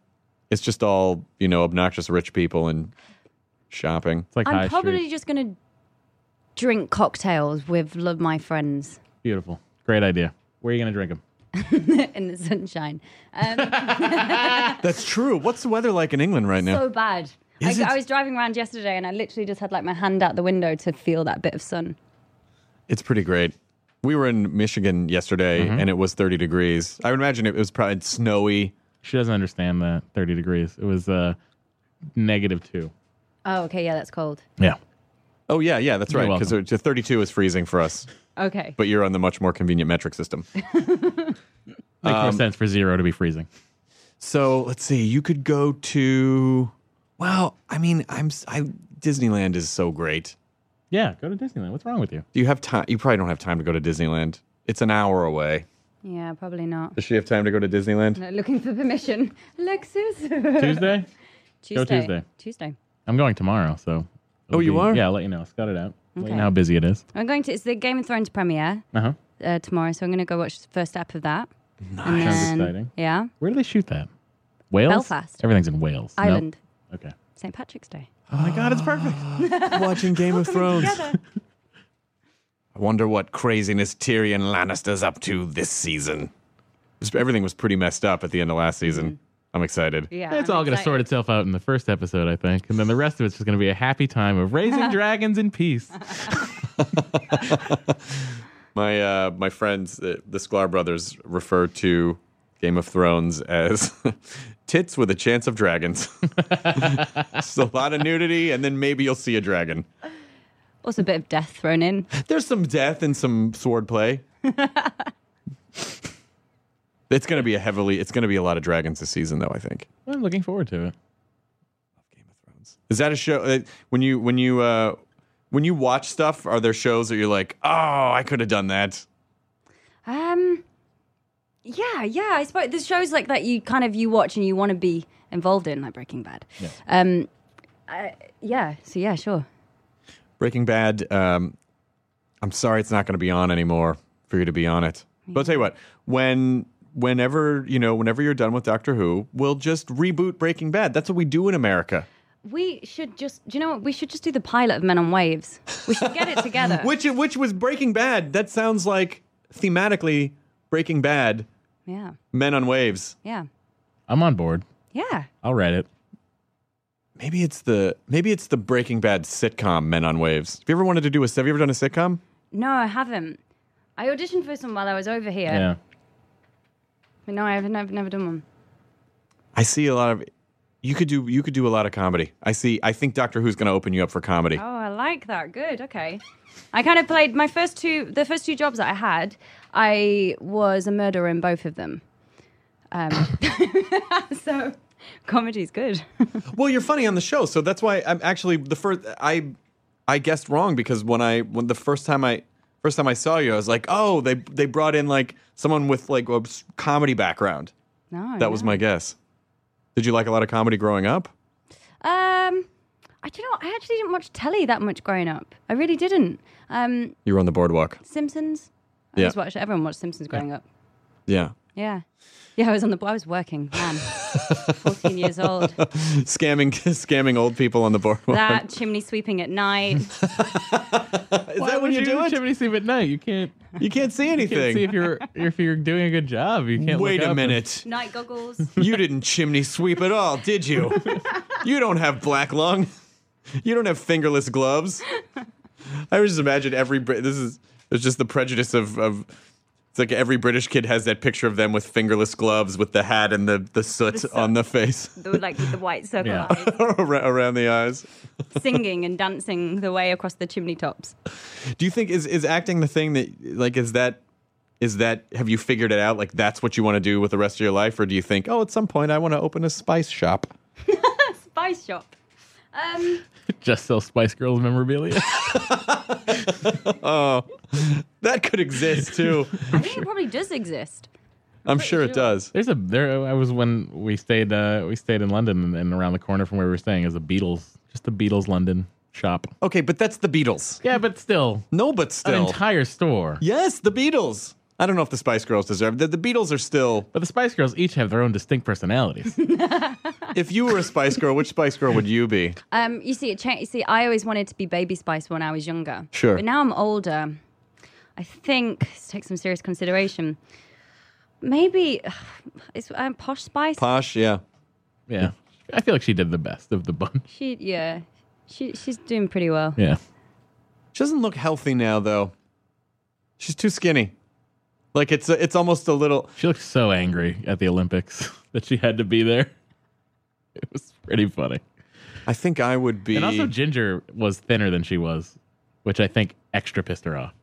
Speaker 5: It's just all, obnoxious rich people and shopping.
Speaker 6: It's like High
Speaker 7: I'm probably
Speaker 6: Street.
Speaker 7: just going to drink cocktails with my friends
Speaker 6: Beautiful. Great idea. Where are you going to drink them?
Speaker 7: in the sunshine.
Speaker 5: That's true. What's the weather like in England right now?
Speaker 7: So bad.
Speaker 5: Is it?
Speaker 7: I was driving around yesterday and I literally just had like my hand out the window to feel that bit of sun.
Speaker 5: It's pretty great. We were in Michigan yesterday, and it was 30 degrees. I would imagine it was probably snowy.
Speaker 6: She doesn't understand that 30 degrees. It was -2.
Speaker 7: Oh, okay. Yeah, that's cold.
Speaker 6: Yeah.
Speaker 5: Oh, yeah, that's
Speaker 6: You're
Speaker 5: right. Because 32 is freezing for us,
Speaker 7: Okay.
Speaker 5: but you're on the much more convenient metric system.
Speaker 6: Makes more sense for 0 to be freezing.
Speaker 5: So let's see. You could go to. Well, I mean, Disneyland is so great.
Speaker 6: Yeah, go to Disneyland. What's wrong with you?
Speaker 5: Do you have time? You probably don't have time to go to Disneyland. It's an hour away.
Speaker 7: Yeah, probably not.
Speaker 5: Does she have time to go to Disneyland?
Speaker 7: No, looking for permission. Alexis.
Speaker 6: Tuesday? Go Tuesday.
Speaker 7: Tuesday.
Speaker 6: I'm going tomorrow, so.
Speaker 5: Oh, you are?
Speaker 6: Yeah, I'll let you know. I'll scout it out. Let you
Speaker 7: Okay.
Speaker 6: know how busy it is.
Speaker 7: It's the Game of Thrones premiere
Speaker 6: Uh-huh.
Speaker 7: tomorrow, so I'm going to go watch the first step of that.
Speaker 5: Nice.
Speaker 7: And
Speaker 6: Sounds
Speaker 7: then,
Speaker 6: exciting.
Speaker 7: Yeah.
Speaker 6: Where do they shoot that? Wales?
Speaker 7: Belfast.
Speaker 6: Everything's in Wales. Nope.
Speaker 7: Ireland.
Speaker 6: Okay.
Speaker 7: St. Patrick's Day.
Speaker 6: Oh my God, it's perfect.
Speaker 5: Watching Game of Thrones. I wonder what craziness Tyrion Lannister's up to this season. Everything was pretty messed up at the end of last season. I'm excited.
Speaker 7: Yeah.
Speaker 6: It's
Speaker 7: I'm
Speaker 6: all going to
Speaker 7: excited.
Speaker 6: sort itself out in the first episode, I think. And then the rest of it's just going to be a happy time of raising dragons in peace.
Speaker 5: My friends, the Sklar brothers, refer to Game of Thrones as tits with a chance of dragons. Just a lot of nudity, and then maybe you'll see a dragon.
Speaker 7: Also a bit of death thrown in.
Speaker 5: There's some death and some sword play. It's going to be a lot of dragons this season, though, I think.
Speaker 6: I'm looking forward to it.
Speaker 5: Game of Thrones. Is that a show when you watch stuff? Are there shows that you're like, oh, I could have done that?
Speaker 7: Yeah. I suppose there's shows like that you watch and you want to be involved in, like Breaking Bad.
Speaker 6: Yeah.
Speaker 7: So sure.
Speaker 5: Breaking Bad. I'm sorry, it's not going to be on anymore for you to be on it. But I'll tell you what, whenever you're done with Doctor Who, we'll just reboot Breaking Bad. That's what we do in America.
Speaker 7: We should just, do you know what? We should just do the pilot of Men on Waves. We should get it together.
Speaker 5: Which was Breaking Bad. That sounds like thematically Breaking Bad.
Speaker 7: Yeah.
Speaker 5: Men on Waves.
Speaker 7: Yeah.
Speaker 6: I'm on board.
Speaker 7: Yeah.
Speaker 6: I'll write it.
Speaker 5: Maybe it's the Breaking Bad sitcom Men on Waves. Have you ever done a sitcom?
Speaker 7: No, I haven't. I auditioned for some while I was over here.
Speaker 6: Yeah.
Speaker 7: But no, I've never done one.
Speaker 5: I see a lot of. You could do a lot of comedy. I think Doctor Who's going to open you up for comedy.
Speaker 7: Oh, I like that. Good. Okay. I kind of played the first two jobs that I had. I was a murderer in both of them. So comedy's good.
Speaker 5: Well, you're funny on the show, so that's why I'm actually the first. I guessed wrong because when the first time I saw you, I was like, oh, they brought in like someone with like a comedy background.
Speaker 7: No.
Speaker 5: That was my guess. Did you like a lot of comedy growing up?
Speaker 7: I don't know. I actually didn't watch telly that much growing up. I really didn't.
Speaker 5: You were on the boardwalk.
Speaker 7: Simpsons.
Speaker 5: Yeah.
Speaker 7: Everyone watched Simpsons growing up.
Speaker 5: Yeah.
Speaker 7: Yeah. Yeah, I was working, man. 14 years old.
Speaker 5: Scamming old people on the boardwalk.
Speaker 7: That, chimney sweeping at night.
Speaker 5: Is that when you do it?
Speaker 6: Chimney sweep at night. You can't
Speaker 5: You can't see anything.
Speaker 6: see if you're doing a good job. You can't.
Speaker 5: Wait
Speaker 6: look
Speaker 5: a
Speaker 6: up
Speaker 5: minute.
Speaker 7: Night goggles.
Speaker 5: You didn't chimney sweep at all, did you? You don't have black lung. You don't have fingerless gloves. I just imagine there's just the prejudice of it's like every British kid has that picture of them with fingerless gloves with the hat and the soot on the face
Speaker 7: With the white circle
Speaker 6: Yeah.
Speaker 7: eyes.
Speaker 5: around the eyes.
Speaker 7: Singing and dancing the way across the chimney tops.
Speaker 5: Do you think is acting the thing that like is that have you figured it out, like that's what you want to do with the rest of your life, or do you think, oh, at some point I want to open a spice shop?
Speaker 7: Spice shop.
Speaker 6: just sell Spice Girls memorabilia.
Speaker 5: Oh, that could exist too.
Speaker 7: I think it probably does exist.
Speaker 5: I'm sure it does.
Speaker 6: I was when we stayed in London, and around the corner from where we were staying is the Beatles London shop.
Speaker 5: Okay, but that's the Beatles.
Speaker 6: Yeah, but still,
Speaker 5: No, but
Speaker 6: an
Speaker 5: still.
Speaker 6: entire store.
Speaker 5: Yes, the Beatles. I don't know if the Spice Girls deserve it. The Beatles are still...
Speaker 6: But the Spice Girls each have their own distinct personalities.
Speaker 5: If you were a Spice Girl, which Spice Girl would you be?
Speaker 7: You see, I always wanted to be Baby Spice when I was younger.
Speaker 5: Sure.
Speaker 7: But now I'm older. I think, let's take some serious consideration. Maybe, it's Posh Spice?
Speaker 5: Posh, yeah.
Speaker 6: Yeah. I feel like she did the best of the bunch.
Speaker 7: She's doing pretty well.
Speaker 6: Yeah.
Speaker 5: She doesn't look healthy now, though. She's too skinny. Like, it's almost a little...
Speaker 6: She looked so angry at the Olympics that she had to be there. It was pretty funny.
Speaker 5: I think I would be...
Speaker 6: And also Ginger was thinner than she was, which I think extra pissed her off.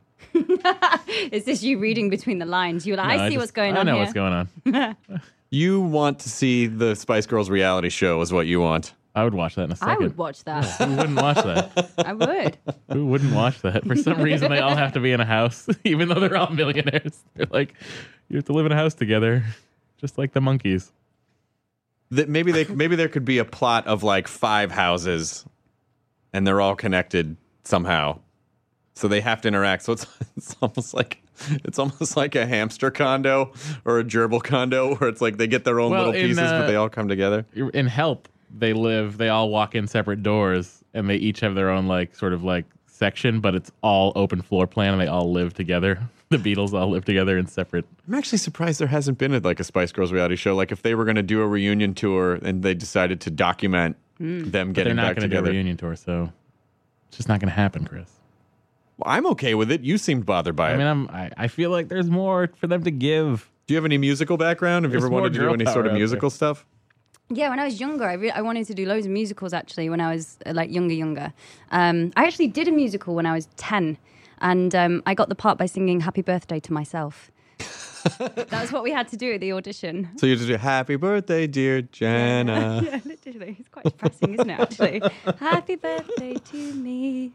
Speaker 7: Is this you reading between the lines? You're like,
Speaker 6: No,
Speaker 7: I see what's going on
Speaker 6: I know
Speaker 7: here.
Speaker 6: what's going on.
Speaker 5: You want to see the Spice Girls reality show is what you want.
Speaker 6: I would watch that in a second.
Speaker 7: I would watch that.
Speaker 6: Who wouldn't watch that?
Speaker 7: I would.
Speaker 6: Who wouldn't watch that? For some reason, they all have to be in a house, even though they're all millionaires. They're like, you have to live in a house together, just like the monkeys.
Speaker 5: Maybe there could be a plot of like 5 houses, and they're all connected somehow, so they have to interact. So it's almost like a hamster condo or a gerbil condo, where it's like they get their own little pieces, but they all come together.
Speaker 6: In Help, they all walk in separate doors, and they each have their own like sort of like section, but it's all open floor plan, and they all live together. The Beatles all live together in separate.
Speaker 5: I'm actually surprised there hasn't been like a Spice Girls reality show. Like if they were going to do a reunion tour and they decided to document them getting back together. They're not going to do
Speaker 6: a reunion tour, so it's just not going to happen, Chris.
Speaker 5: Well, I'm okay with it. You seemed bothered by it.
Speaker 6: I mean, I feel like there's more for them to give.
Speaker 5: Do you have any musical background? Have you ever wanted to do any sort of musical stuff?
Speaker 7: Yeah, when I was younger, I wanted to do loads of musicals, actually, when I was, like, younger. I actually did a musical when I was 10, and I got the part by singing Happy Birthday to myself. That's what we had to do at the audition.
Speaker 5: So you just do Happy Birthday, dear Jana.
Speaker 7: Yeah, literally. It's quite depressing, isn't it, actually? Happy birthday to me.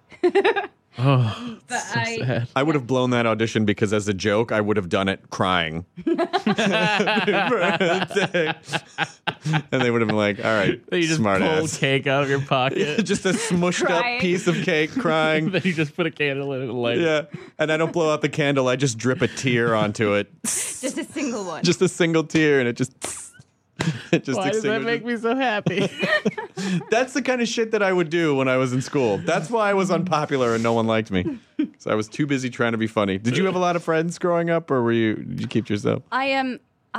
Speaker 6: Oh,
Speaker 7: but
Speaker 6: so sad.
Speaker 5: I would have blown that audition because as a joke, I would have done it crying. Happy birthday. And they would have been like, all right,
Speaker 6: you just
Speaker 5: smart
Speaker 6: pulled
Speaker 5: ass.
Speaker 6: cake out of your pocket.
Speaker 5: Just a smushed up piece of cake crying.
Speaker 6: Then you just put a candle in it and light it.
Speaker 5: Yeah. And I don't blow out the candle. I just drip a tear onto it.
Speaker 7: Just a single one.
Speaker 5: Just a single tear, and it just
Speaker 6: Why does that make me so happy?
Speaker 5: That's the kind of shit that I would do when I was in school. That's why I was unpopular and no one liked me. So I was too busy trying to be funny. Did you have a lot of friends growing up, or did you keep to yourself?
Speaker 7: I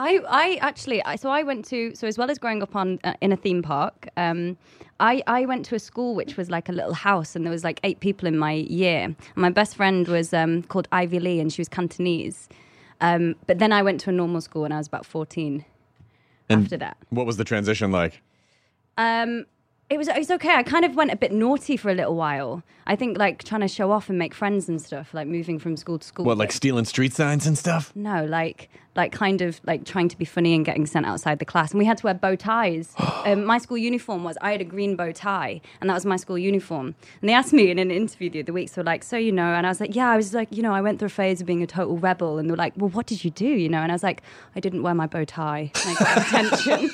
Speaker 7: went to, so as well as growing up in a theme park, I went to a school which was like a little house, and there was like 8 people in my year. And my best friend was called Ivy Lee, and she was Cantonese. But then I went to a normal school when I was about 14.
Speaker 5: And
Speaker 7: after that,
Speaker 5: what was the transition like?
Speaker 7: It was okay. I kind of went a bit naughty for a little while. I think like trying to show off and make friends and stuff, like moving from school to school.
Speaker 5: What, like stealing street signs and stuff?
Speaker 7: No, like kind of like trying to be funny and getting sent outside the class. And we had to wear bow ties. My school uniform I had a green bow tie, and that was my school uniform. And they asked me in an interview the other week, so like, so, you know, and I was like, yeah, I was like, you know, I went through a phase of being a total rebel. And they were like, well, what did you do? You know, and I was like, I didn't wear my bow tie. And I got attention.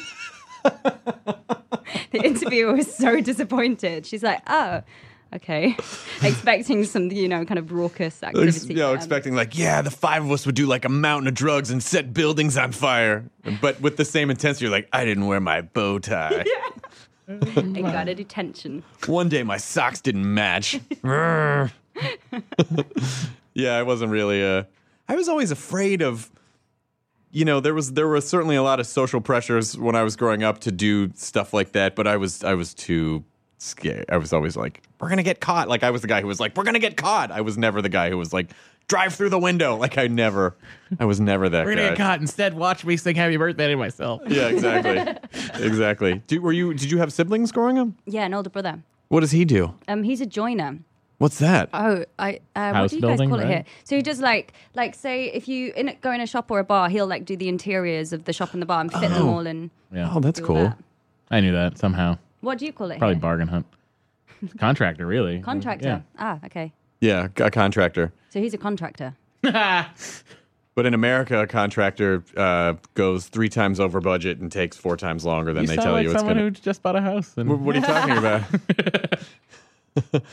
Speaker 7: The interviewer was so disappointed. She's like, oh, okay. Expecting some, you know, kind of raucous activity.
Speaker 5: Expecting like, yeah, the 5 of us would do like a mountain of drugs and set buildings on fire. But with the same intensity, you're like, I didn't wear my bow tie.
Speaker 7: Yeah. I got a detention.
Speaker 5: One day my socks didn't match. Yeah, I wasn't really I was always afraid of, you know, there were certainly a lot of social pressures when I was growing up to do stuff like that, but I was too scared. I was always like, we're going to get caught. Like I was the guy who was like, we're going to get caught. I was never the guy who was like, drive through the window. Like I was never that guy.
Speaker 6: We're going to get caught. Instead, watch me sing Happy Birthday to myself.
Speaker 5: Yeah, exactly. Exactly. Did you have siblings growing up?
Speaker 7: Yeah, an older brother.
Speaker 5: What does he do?
Speaker 7: He's a joiner.
Speaker 5: What's that?
Speaker 7: Oh, what do you guys call it here? So he does like say if you go in a shop or a bar, he'll like do the interiors of the shop and the bar and fit them all in.
Speaker 6: Yeah.
Speaker 5: Oh, that's cool.
Speaker 7: That.
Speaker 6: I knew that somehow.
Speaker 7: What do you call it?
Speaker 6: Probably
Speaker 7: here?
Speaker 6: bargain hunt. Contractor, really.
Speaker 7: Contractor.
Speaker 6: Yeah.
Speaker 7: Ah, okay.
Speaker 5: Yeah, a contractor.
Speaker 7: So he's a contractor.
Speaker 5: But in America, a contractor goes 3 times over budget and takes 4 times longer than they tell you it's going to.
Speaker 6: Someone who just bought a house. And
Speaker 5: What are you talking about?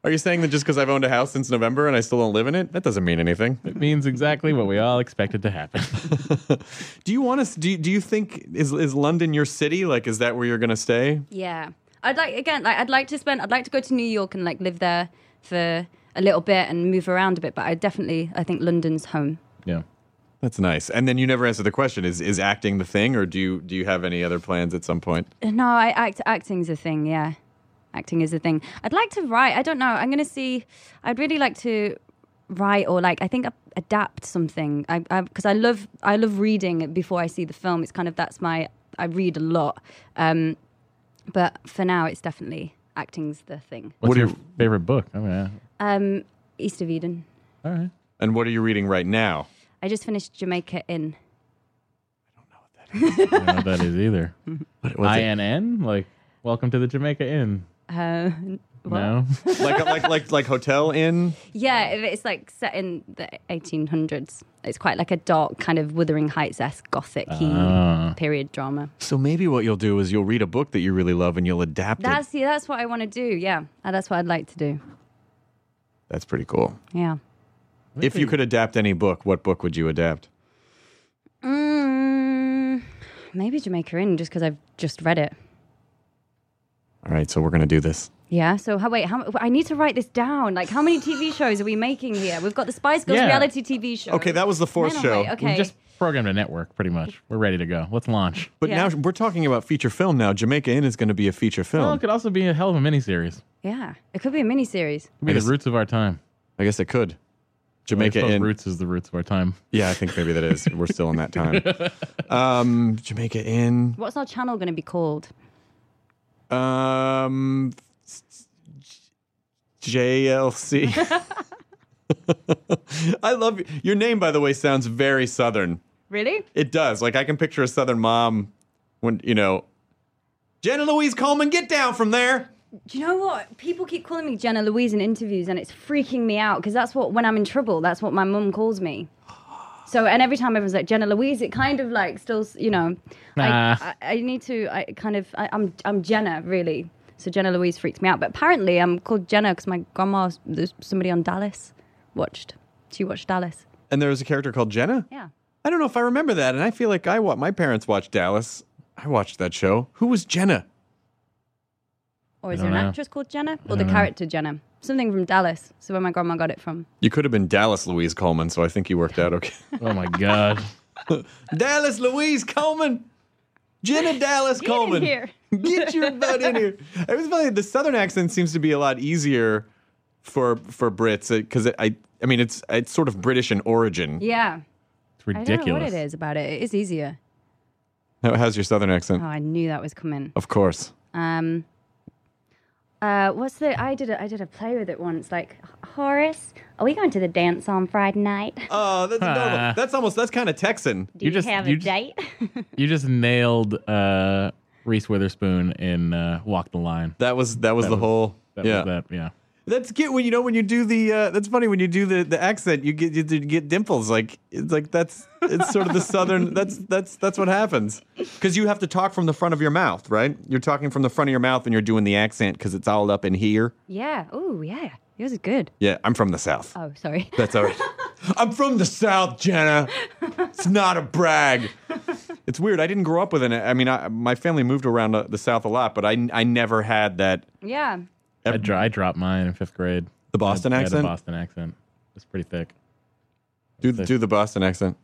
Speaker 5: Are you saying that just because I've owned a house since November and I still don't live in it, that doesn't mean anything?
Speaker 6: It means exactly what we all expected to happen.
Speaker 5: Do you want to? Do you think is London your city? Like, is that where you're going to stay?
Speaker 7: Yeah. I'd like to go to New York and like live there for a little bit and move around a bit, but I think London's home.
Speaker 6: Yeah.
Speaker 5: That's nice. And then you never answered the question: is acting the thing, or do you have any other plans at some point?
Speaker 7: No, acting's a thing. Yeah, acting is a thing. I'd like to write. I don't know. I'm gonna see. I'd really like to write or like I think adapt something. Because I love reading before I see the film. It's kind of I read a lot. But for now, it's definitely acting's the thing.
Speaker 6: What's your favorite book? Oh, yeah.
Speaker 7: East of Eden.
Speaker 6: All right.
Speaker 5: And what are you reading right now?
Speaker 7: I just finished Jamaica Inn.
Speaker 6: I don't know what that is either.
Speaker 5: What's it?
Speaker 6: INN? Like, welcome to the Jamaica Inn.
Speaker 7: What?
Speaker 6: No?
Speaker 5: like Hotel Inn?
Speaker 7: Yeah, it's like set in the 1800s. It's quite like a dark kind of Wuthering Heights-esque gothic-y period drama.
Speaker 5: So maybe what you'll do is you'll read a book that you really love and you'll adapt it.
Speaker 7: That's what I want to do, yeah. That's what I'd like to do.
Speaker 5: That's pretty cool.
Speaker 7: Yeah.
Speaker 5: If you could adapt any book, what book would you adapt?
Speaker 7: Maybe Jamaica Inn, just because I've just read it.
Speaker 5: All right, so we're going to do this.
Speaker 7: Yeah, so I need to write this down. Like, how many TV shows are we making here? We've got the Spice Girls reality TV show.
Speaker 5: Okay, that was the fourth show.
Speaker 7: Okay.
Speaker 6: We've just programmed a network, pretty much. We're ready to go. Let's launch.
Speaker 5: But now we're talking about feature film now. Jamaica Inn is going to be a feature film.
Speaker 6: Well, it could also be a hell of a miniseries.
Speaker 7: Yeah, it could be a miniseries.
Speaker 6: It could be the roots of our time.
Speaker 5: I guess it could. Jamaica Inn.
Speaker 6: Roots is the roots of our time.
Speaker 5: Yeah, I think maybe that is. We're still in that time. Jamaica Inn.
Speaker 7: What's our channel going to be called?
Speaker 5: JLC. I love your name, by the way, sounds very Southern.
Speaker 7: Really?
Speaker 5: It does. Like, I can picture a Southern mom when, Jenna Louise Coleman, get down from there.
Speaker 7: Do you know what? People keep calling me Jenna Louise in interviews, and it's freaking me out because that's when I'm in trouble, that's what my mum calls me. So, and every time everyone's like Jenna Louise, it kind of like still, I'm Jenna, really. So Jenna Louise freaks me out. But apparently I'm called Jenna because my grandma, there's somebody on Dallas She watched Dallas.
Speaker 5: And there was a character called Jenna?
Speaker 7: Yeah.
Speaker 5: I don't know if I remember that. And I feel like my parents watched Dallas. I watched that show. Who was Jenna?
Speaker 7: Or is there an actress called Jenna? Or the character Jenna? Something from Dallas. So where my grandma got it from.
Speaker 5: You could have been Dallas Louise Coleman, so I think you worked out okay.
Speaker 6: Oh, my God.
Speaker 5: Dallas Louise Coleman. Jenna Dallas Coleman.
Speaker 7: Get in here.
Speaker 5: Get your butt in here. It was funny. The Southern accent seems to be a lot easier for Brits because it's sort of British in origin.
Speaker 7: Yeah.
Speaker 6: It's ridiculous.
Speaker 7: I don't know what it is about it. It is easier.
Speaker 5: How's your Southern accent?
Speaker 7: Oh, I knew that was coming.
Speaker 5: Of course.
Speaker 7: I did a play with it once, like, Horace, are we going to the dance on Friday night?
Speaker 5: Oh, that's adorable. That's kind of Texan.
Speaker 7: Do you have a date?
Speaker 6: You just nailed Reese Witherspoon in Walk the Line.
Speaker 5: That was the whole.
Speaker 6: Yeah.
Speaker 5: That's cute when you do the. That's funny when you do the accent. You get dimples. Like it's sort of the Southern. That's what happens because you have to talk from the front of your mouth, right? You're talking from the front of your mouth and you're doing the accent because it's all up in here.
Speaker 7: Yeah. Oh, yeah. Yours is good.
Speaker 5: Yeah, I'm from the South.
Speaker 7: Oh, sorry.
Speaker 5: That's all right. I'm from the South, Jenna. It's not a brag. It's weird. I didn't grow up with my family moved around the South a lot, but I never had that.
Speaker 7: Yeah.
Speaker 6: I dropped mine in 5th grade.
Speaker 5: The Boston accent?
Speaker 6: I had a Boston accent. It's pretty thick.
Speaker 5: Do the Boston accent.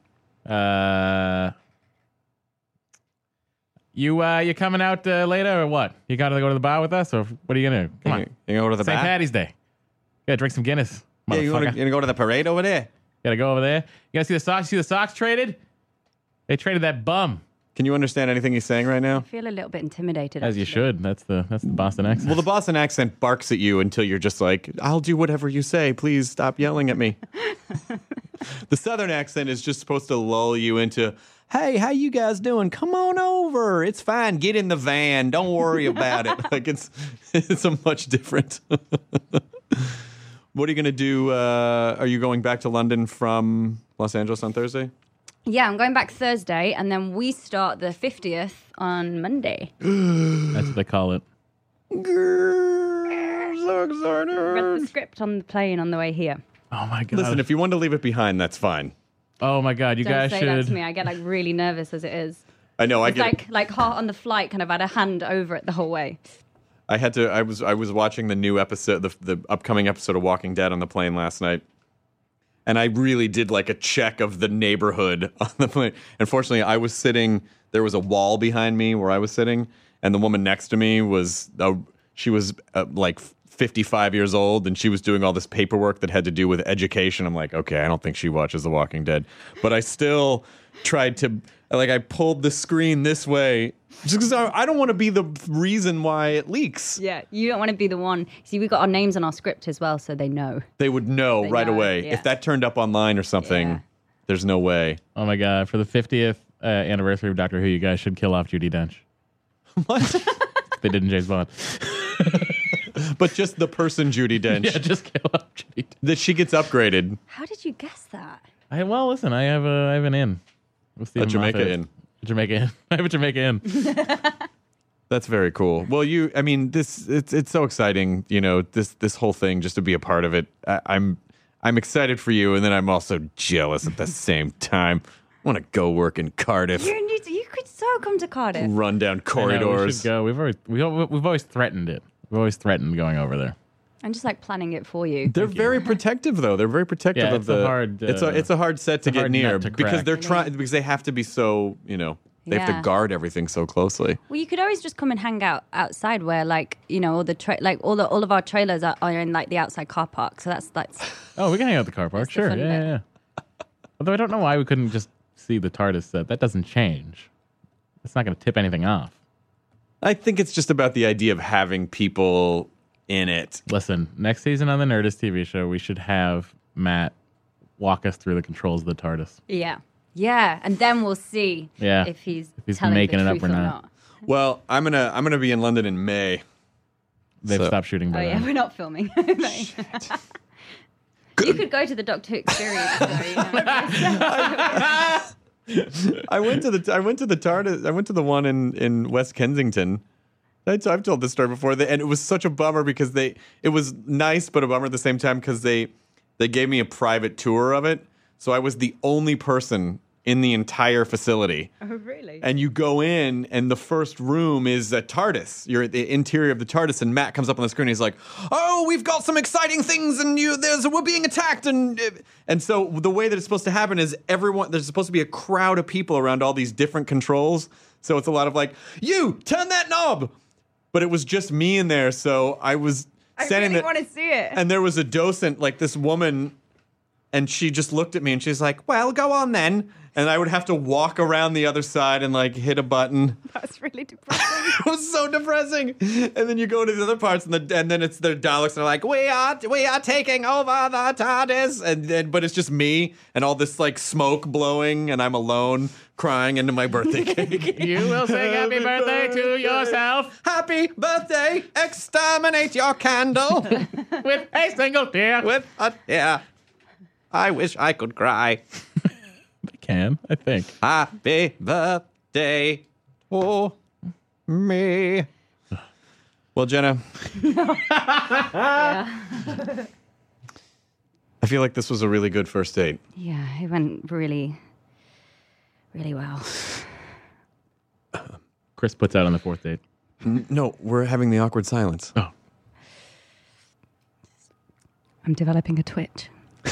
Speaker 6: You coming out later or what? You got to go to the bar with us or what are you going to do? Come on.
Speaker 5: You gonna go to the bar?
Speaker 6: St. Patty's Day. You got to drink some Guinness.
Speaker 5: Yeah, you gonna go to the parade over there?
Speaker 6: Got to go over there. You got to see the Sox? See the Sox traded? They traded that bum.
Speaker 5: Can you understand anything he's saying right now?
Speaker 7: I feel a little bit intimidated.
Speaker 6: As you should. That's the Boston accent.
Speaker 5: Well, the Boston accent barks at you until you're just like, I'll do whatever you say. Please stop yelling at me. The Southern accent is just supposed to lull you into, hey, how you guys doing? Come on over. It's fine. Get in the van. Don't worry about it. Like it's a much different. What are you going to do? Are you going back to London from Los Angeles on Thursday?
Speaker 7: Yeah, I'm going back Thursday, and then we start the 50th on Monday.
Speaker 6: That's what they call it.
Speaker 5: Girls so excited.
Speaker 7: Read the script on the plane on the way here.
Speaker 6: Oh my god!
Speaker 5: Listen, if you want to leave it behind, that's fine.
Speaker 6: Oh my god, you
Speaker 7: Don't
Speaker 6: guys
Speaker 7: say
Speaker 6: should.
Speaker 7: that to me. I get like really nervous as it is.
Speaker 5: I know. I
Speaker 7: It's
Speaker 5: get.
Speaker 7: like heart on the flight. Kind of had a hand over it the whole way.
Speaker 5: I had to. I was watching the new episode, the upcoming episode of Walking Dead on the plane last night, and I really did like a check of the neighborhood on the plane. Unfortunately, I was sitting. There was a wall behind me where I was sitting, and the woman next to me was she was like 55 years old, and she was doing all this paperwork that had to do with education. I'm like, okay, I don't think she watches The Walking Dead, but I still tried to. Like, I pulled the screen this way just because I don't want to be the reason why it leaks.
Speaker 7: Yeah, you don't want to be the one. See, we got our names on our script as well, so they know.
Speaker 5: They would know
Speaker 7: They
Speaker 5: right
Speaker 7: know,
Speaker 5: away.
Speaker 7: yeah.
Speaker 5: If that turned up online or something,
Speaker 7: Yeah.
Speaker 5: there's no way.
Speaker 6: Oh my god! For the 50th anniversary of Doctor Who, you guys should kill off Judi Dench.
Speaker 5: What?
Speaker 6: They did in James Bond.
Speaker 5: But just the person, Judi Dench,
Speaker 6: Yeah, just kill off Judi Dench.
Speaker 5: that she gets upgraded.
Speaker 7: How did you guess that?
Speaker 6: Well, listen, I have an in. With
Speaker 5: A
Speaker 6: Stephen
Speaker 5: Jamaica
Speaker 6: Moffat.
Speaker 5: in.
Speaker 6: Jamaica in. I have a Jamaica in.
Speaker 5: That's very cool. Well, I mean, it's so exciting, you know, this whole thing, just to be a part of it. I'm excited for you, and then I'm also jealous at the same time. I want to go work in Cardiff,
Speaker 7: You could so come to Cardiff.
Speaker 5: run down
Speaker 6: I know, we
Speaker 5: corridors.
Speaker 6: should go. We've always threatened it. We've always threatened going over there.
Speaker 7: I'm just like planning it for you.
Speaker 5: They're very protective, though. They're very protective
Speaker 6: Yeah,
Speaker 5: of
Speaker 6: it's a
Speaker 5: the.
Speaker 6: hard,
Speaker 5: it's a hard set to
Speaker 6: it's a
Speaker 5: get
Speaker 6: hard
Speaker 5: near
Speaker 6: nut to
Speaker 5: because
Speaker 6: crack.
Speaker 5: they're trying because they have to be so they have to
Speaker 7: Yeah.
Speaker 5: guard everything so closely.
Speaker 7: Well, you could always just come and hang out outside, where all the all of our trailers are in like the outside car park. So that's
Speaker 6: Oh, we can hang out at the car park.
Speaker 7: That's the
Speaker 6: Sure.
Speaker 7: fun
Speaker 6: Yeah. Although I don't know why we couldn't just see the TARDIS set. That doesn't change. It's not going to tip anything off.
Speaker 5: I think it's just about the idea of having people in it.
Speaker 6: Listen, next season on the Nerdist TV show, we should have Matt walk us through the controls of the TARDIS.
Speaker 7: yeah, and then we'll see
Speaker 6: Yeah.
Speaker 7: if he's
Speaker 6: been making it up or not.
Speaker 5: Well, I'm gonna be in London in May.
Speaker 6: They've
Speaker 5: So-
Speaker 6: stopped shooting by
Speaker 7: Oh yeah,
Speaker 6: then.
Speaker 7: we're not filming. You could go to the Doctor Who experience. Though, you know?
Speaker 5: I went to the TARDIS. I went to the one in West Kensington. I've told this story before, and it was such a bummer because it was nice but a bummer at the same time because they gave me a private tour of it, so I was the only person in the entire facility.
Speaker 7: Oh really?
Speaker 5: And you go in, and the first room is a TARDIS. You're at the interior of the TARDIS, and Matt comes up on the screen. And he's like, "Oh, we've got some exciting things, and we're being attacked." And so the way that it's supposed to happen is there's supposed to be a crowd of people around all these different controls. So it's a lot of like, "You turn that knob," but it was just me in there. So I was standing there,
Speaker 7: want to see it.
Speaker 5: and there was a docent, like this woman, and she just looked at me, and she's like, "Well, go on then." And I would have to walk around the other side and like hit a button.
Speaker 7: That's really depressing.
Speaker 5: It was so depressing. And then you go to the other parts, and then it's the Daleks, and they're like, "We are taking over the TARDIS," but it's just me and all this like smoke blowing, and I'm alone crying into my birthday cake.
Speaker 6: You will sing happy birthday to yourself
Speaker 5: Happy birthday! Exterminate your candle
Speaker 6: with a single tear.
Speaker 5: with a tear. I wish I could cry.
Speaker 6: Can, I think.
Speaker 5: Happy birthday to me. Well, Jenna. I feel like this was a really good first date.
Speaker 7: Yeah, it went really, really well.
Speaker 6: Chris puts out on the fourth date.
Speaker 5: No, we're having the awkward silence.
Speaker 6: Oh.
Speaker 7: I'm developing a twitch.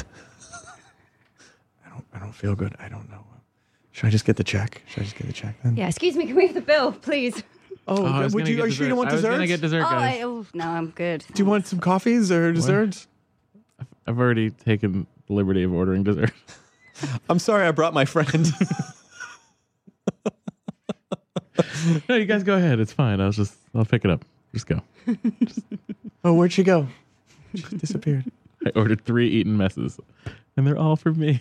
Speaker 5: I don't feel good. I don't know. Should I just get the check? Then?
Speaker 7: Yeah, excuse me, can we have the bill, please?
Speaker 5: Oh,
Speaker 6: I was
Speaker 5: are
Speaker 6: gonna
Speaker 5: you
Speaker 6: get
Speaker 5: sure you don't want
Speaker 6: I was
Speaker 5: dessert?
Speaker 6: going to get dessert, guys.
Speaker 7: No, I'm good.
Speaker 5: Do you want some coffees or dessert?
Speaker 6: I've already taken the liberty of ordering dessert.
Speaker 5: I'm sorry I brought my friend.
Speaker 6: No, you guys go ahead. It's fine. I'll pick it up. Just go.
Speaker 5: Oh, where'd she go? She disappeared.
Speaker 6: I ordered 3 eaten messes, and they're all for me.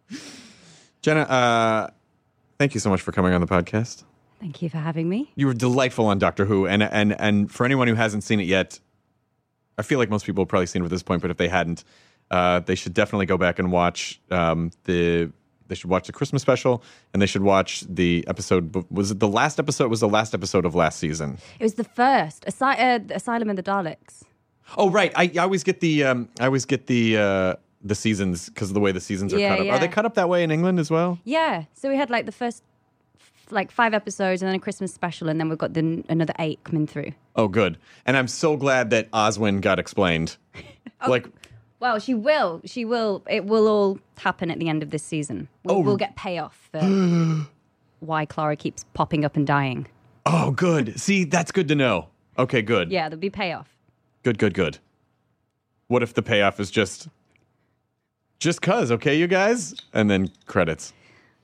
Speaker 5: Jenna, thank you so much for coming on the podcast.
Speaker 7: Thank you for having me.
Speaker 5: You were delightful on Doctor Who, and for anyone who hasn't seen it yet, I feel like most people have probably seen it at this point, but if they hadn't, they should definitely go back and watch They should watch the Christmas special, and they should watch the episode. Was it the last episode? It was the last episode of last season.
Speaker 7: It was the first. Asylum of the Daleks.
Speaker 5: Oh, right. I always get the seasons because of the way the seasons are
Speaker 7: Yeah,
Speaker 5: cut up.
Speaker 7: yeah.
Speaker 5: Are they cut up that way in England as well?
Speaker 7: Yeah, so we had like the first 5 episodes and then a Christmas special, and then we've got another 8 coming through.
Speaker 5: Oh, good. And I'm so glad that Oswin got explained. Like,
Speaker 7: Well, she will. It will all happen at the end of this season. We'll get payoff for why Clara keeps popping up and dying.
Speaker 5: oh, good. See, that's good to know. Okay, good.
Speaker 7: Yeah, there'll be payoff.
Speaker 5: Good. What if the payoff is just cause, okay, you guys? And then credits.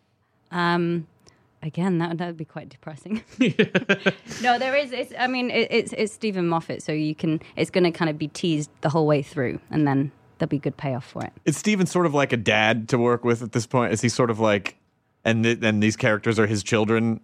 Speaker 7: Again, that would be quite depressing. No, there is. It's Stephen Moffat, so it's going to kind of be teased the whole way through, and then there'll be good payoff for it.
Speaker 5: Is Steven sort of like a dad to work with at this point? Is he sort of like, and these characters are his children?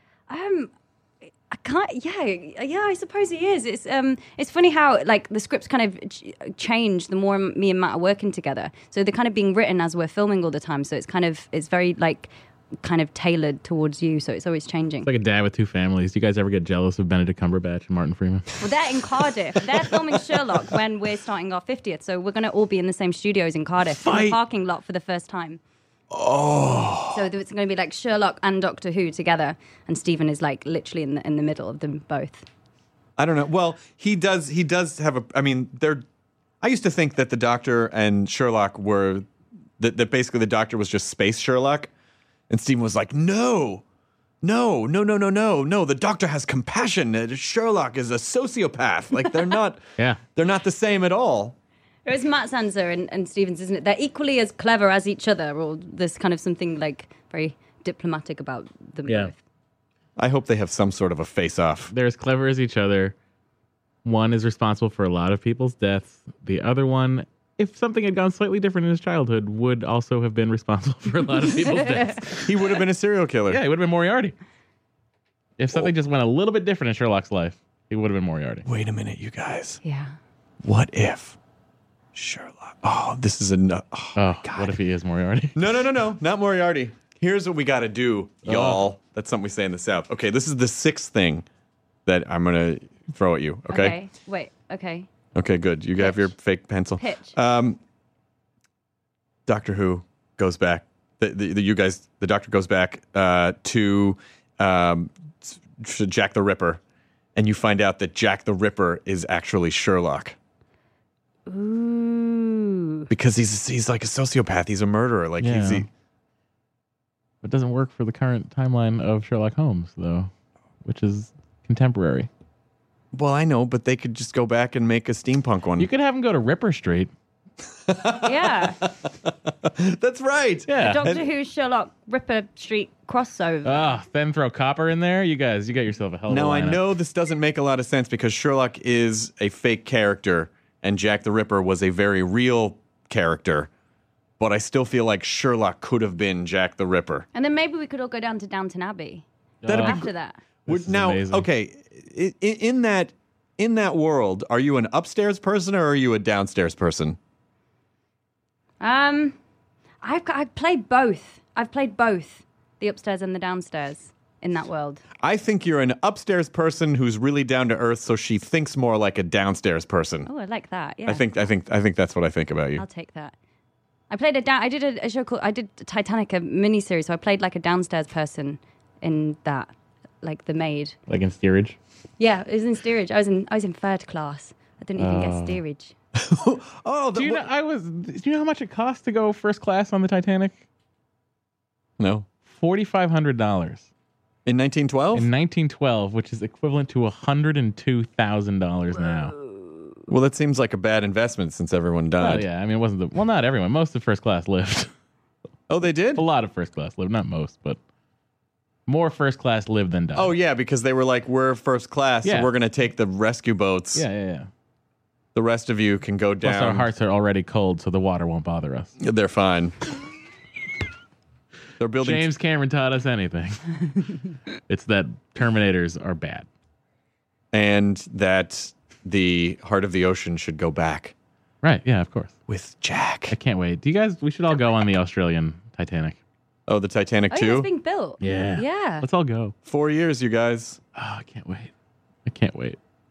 Speaker 7: I can't. Yeah. I suppose he is. It's funny how like the scripts kind of change the more me and Matt are working together. So they're kind of being written as we're filming all the time. So it's very like kind of tailored towards you. So it's always changing.
Speaker 6: It's like a dad with 2 families. Do you guys ever get jealous of Benedict Cumberbatch and Martin Freeman?
Speaker 7: Well, they're in Cardiff. They're filming Sherlock when we're starting our 50th. So we're going to all be in the same studios in Cardiff in the parking lot for the first time. Oh. So it's going to be like Sherlock and Doctor Who together, and Stephen is like literally in the middle of them both.
Speaker 5: I don't know. Well, he does have a. I mean, I used to think that the Doctor and Sherlock were that basically the Doctor was just space Sherlock, and Stephen was like, no. The Doctor has compassion. Sherlock is a sociopath. Like they're not.
Speaker 6: Yeah.
Speaker 5: They're not the same at all.
Speaker 7: It was Matt's answer and Stephen's, isn't it? They're equally as clever as each other, or there's kind of something like very diplomatic about them both.
Speaker 5: I hope they have some sort of a face-off.
Speaker 6: They're as clever as each other. One is responsible for a lot of people's deaths. The other one, if something had gone slightly different in his childhood, would also have been responsible for a lot of people's deaths.
Speaker 5: He would have been a serial killer.
Speaker 6: Yeah, he would have been Moriarty. If something just went a little bit different in Sherlock's life, he would have been Moriarty.
Speaker 5: Wait a minute, you guys.
Speaker 7: Yeah.
Speaker 5: What if Sherlock? Oh, this is a
Speaker 6: Oh, what if he is Moriarty?
Speaker 5: No, not Moriarty. Here's what we got to do, y'all. That's something we say in the South. Okay, this is the 6th thing that I'm going to throw at you, okay?
Speaker 7: Wait, okay.
Speaker 5: Okay, good. You have your fake pencil.
Speaker 7: Pitch.
Speaker 5: Doctor Who goes back. The Doctor goes back to Jack the Ripper, and you find out that Jack the Ripper is actually Sherlock.
Speaker 7: Ooh.
Speaker 5: Because he's like a sociopath. He's a murderer. Like
Speaker 6: Yeah.
Speaker 5: he.
Speaker 6: It doesn't work for the current timeline of Sherlock Holmes, though, which is contemporary.
Speaker 5: Well, I know, but they could just go back and make a steampunk one.
Speaker 6: You could have him go to Ripper Street.
Speaker 7: Yeah.
Speaker 5: That's right.
Speaker 6: Yeah.
Speaker 7: Doctor Who Sherlock Ripper Street crossover.
Speaker 6: Then throw Copper in there. You got yourself a hell of a
Speaker 5: Now, I
Speaker 6: lineup.
Speaker 5: know this doesn't make a lot of sense because Sherlock is a fake character and Jack the Ripper was a very real character. But I still feel like Sherlock could have been Jack the Ripper.
Speaker 7: And then maybe we could all go down to Downton Abbey
Speaker 5: That'd be
Speaker 7: after that.
Speaker 6: This is
Speaker 5: now,
Speaker 6: amazing.
Speaker 5: okay, in that world, are you an upstairs person or are you a downstairs person?
Speaker 7: I've played both. I've played both, the upstairs and the downstairs in that world.
Speaker 5: I think you're an upstairs person who's really down to earth, so she thinks more like a downstairs person.
Speaker 7: Oh, I like that. Yeah,
Speaker 5: I think that's what I think about you.
Speaker 7: I'll take that. I played I did a show called Titanic, a miniseries. So I played like a downstairs person in that, like the maid.
Speaker 6: Like in steerage.
Speaker 7: Yeah, it was in steerage. I was in 3rd class. I didn't even get steerage.
Speaker 6: Do you know how much it cost to go first class on the Titanic?
Speaker 5: No.
Speaker 6: $4,500
Speaker 5: In 1912?
Speaker 6: in 1912, which is equivalent to $102,000 now.
Speaker 5: Well, that seems like a bad investment since everyone died.
Speaker 6: Well, yeah, I mean, it wasn't not everyone. Most of first class lived.
Speaker 5: Oh, they did?
Speaker 6: A lot of first class lived, not most, but more first class lived than died.
Speaker 5: Oh, yeah, because they were like, we're first class,
Speaker 6: Yeah.
Speaker 5: so we're going to take the rescue boats.
Speaker 6: yeah.
Speaker 5: The rest of you can go
Speaker 6: Plus,
Speaker 5: down.
Speaker 6: our hearts are already cold, so the water won't bother us.
Speaker 5: They're fine. They're building.
Speaker 6: James Cameron taught us anything. It's that Terminators are bad.
Speaker 5: And that the heart of the ocean should go back
Speaker 6: Right, yeah, of course.
Speaker 5: with Jack.
Speaker 6: I can't wait. We should all go on the Australian Titanic.
Speaker 5: Oh, the Titanic
Speaker 7: Oh, yeah,
Speaker 5: too?
Speaker 7: it's being built.
Speaker 6: Yeah.
Speaker 7: Yeah.
Speaker 6: Let's all go.
Speaker 5: 4 years, you guys.
Speaker 6: Oh, I can't wait. I can't wait.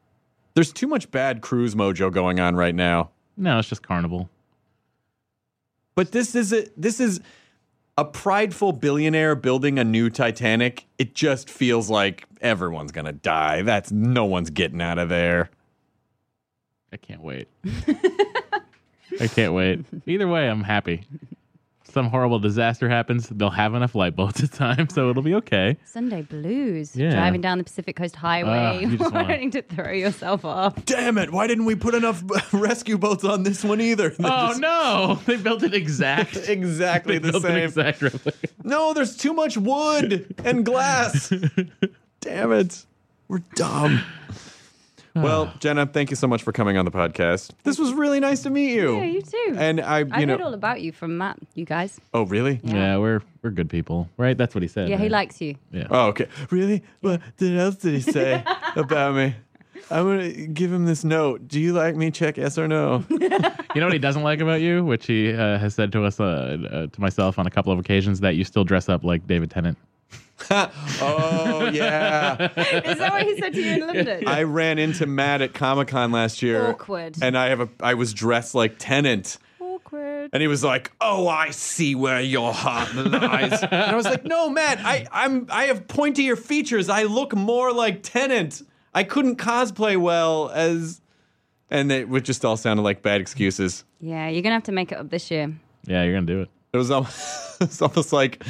Speaker 5: There's too much bad cruise mojo going on right now.
Speaker 6: No, it's just Carnival.
Speaker 5: But this is a prideful billionaire building a new Titanic. It just feels like everyone's gonna die. No one's getting out of there.
Speaker 6: I can't wait. I can't wait. Either way, I'm happy. Some horrible disaster happens, they'll have enough light bulbs at time, so it'll be okay.
Speaker 7: Sunday blues.
Speaker 6: Yeah.
Speaker 7: Driving down the Pacific Coast Highway,
Speaker 6: You just wanna-
Speaker 7: wanting to throw yourself off.
Speaker 5: Damn it! Why didn't we put enough rescue boats on this one either?
Speaker 6: Oh no! They built it exact.
Speaker 5: Exactly
Speaker 6: They
Speaker 5: the
Speaker 6: built an
Speaker 5: same.
Speaker 6: exact replica.
Speaker 5: No, there's too much wood and glass. Damn it. We're dumb. Well, Jenna, thank you so much for coming on the podcast. This was really nice to meet you.
Speaker 7: Yeah, you too.
Speaker 5: And I
Speaker 7: heard all about you from Matt, you guys.
Speaker 5: Oh, really?
Speaker 6: Yeah, we're good people, right? That's what he said.
Speaker 7: Yeah, he
Speaker 6: right?
Speaker 7: likes you.
Speaker 6: Yeah.
Speaker 5: Oh, okay. Really? What else did he say about me? I'm going to give him this note. Do you like me? Check yes or no.
Speaker 6: You know what he doesn't like about you, which he has said to us, to myself on a couple of occasions, that you still dress up like David Tennant.
Speaker 5: Oh, yeah.
Speaker 7: Is that what he said to you in London?
Speaker 5: I ran into Matt at Comic-Con last year.
Speaker 7: Awkward.
Speaker 5: And I was dressed like Tennant.
Speaker 7: Awkward.
Speaker 5: And he was like, "Oh, I see where your heart lies." And I was like, "No, Matt, I have pointier features. I look more like Tennant. I couldn't cosplay well as," and it would just all sounded like bad excuses.
Speaker 7: Yeah, you're going to have to make it up this year.
Speaker 6: Yeah, you're gonna do it.
Speaker 5: It was almost like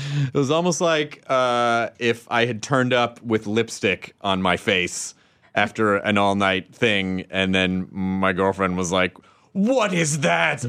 Speaker 5: if I had turned up with lipstick on my face after an all-night thing, and then my girlfriend was like, "What is that?"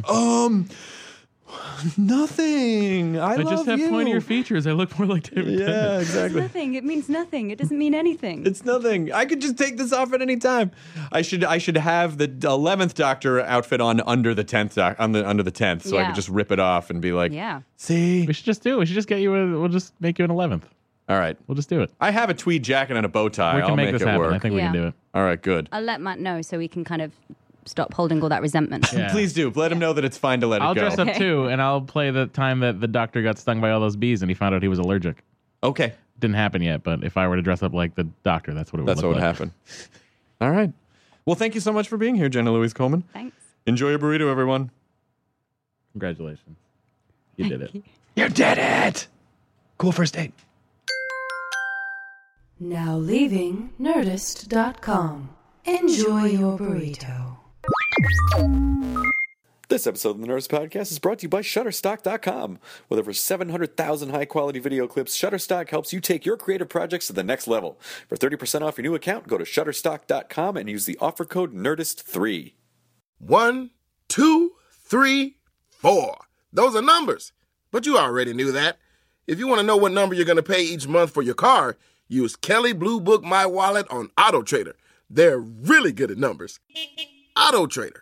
Speaker 5: Nothing. I love
Speaker 6: just have
Speaker 5: you.
Speaker 6: pointier features. I look more like David Tennant.
Speaker 5: Yeah, exactly.
Speaker 7: Nothing. It means nothing. It doesn't mean anything.
Speaker 5: It's nothing. I could just take this off at any time. I should have the 11th Doctor outfit on under the 10th under the 10th, so I
Speaker 7: Yeah.
Speaker 5: could just rip it off and be like,
Speaker 7: Yeah.
Speaker 5: "See."
Speaker 6: We should just do it. We should just get you. We'll just make you an 11th.
Speaker 5: All right.
Speaker 6: We'll just do it.
Speaker 5: I have a tweed jacket and a bow tie.
Speaker 6: We can
Speaker 5: I'll
Speaker 6: make
Speaker 5: make
Speaker 6: this
Speaker 5: it
Speaker 6: happen.
Speaker 5: work.
Speaker 6: I think we can
Speaker 7: Yeah.
Speaker 6: do it.
Speaker 5: All right, good.
Speaker 7: I'll let Matt know so we can kind of stop holding all that resentment.
Speaker 6: Yeah.
Speaker 5: Please do. Let him know that it's fine to let
Speaker 6: I'll
Speaker 5: it go.
Speaker 6: dress up
Speaker 7: Okay.
Speaker 6: too, and I'll play the time that the doctor got stung by all those bees and he found out he was allergic.
Speaker 5: Okay.
Speaker 6: Didn't happen yet, but if I were to dress up like the doctor, that's what it would
Speaker 5: That's
Speaker 6: look
Speaker 5: what would
Speaker 6: like.
Speaker 5: happen. All right. Well, thank you so much for being here, Jenna Louise Coleman.
Speaker 7: Thanks.
Speaker 5: Enjoy your burrito, everyone.
Speaker 6: Congratulations. You did it.
Speaker 5: You did it. Cool first date.
Speaker 4: Now leaving Nerdist.com. Enjoy your burrito.
Speaker 3: This episode of the Nerdist Podcast is brought to you by Shutterstock.com. With over 700,000 high-quality video clips, Shutterstock helps you take your creative projects to the next level. For 30% off your new account, go to Shutterstock.com and use the offer code NERDIST3.
Speaker 8: 1, 2, 3, 4. Those are numbers. But you already knew that. If you want to know what number you're going to pay each month for your car, use Kelley Blue Book My Wallet on AutoTrader. They're really good at numbers. AutoTrader.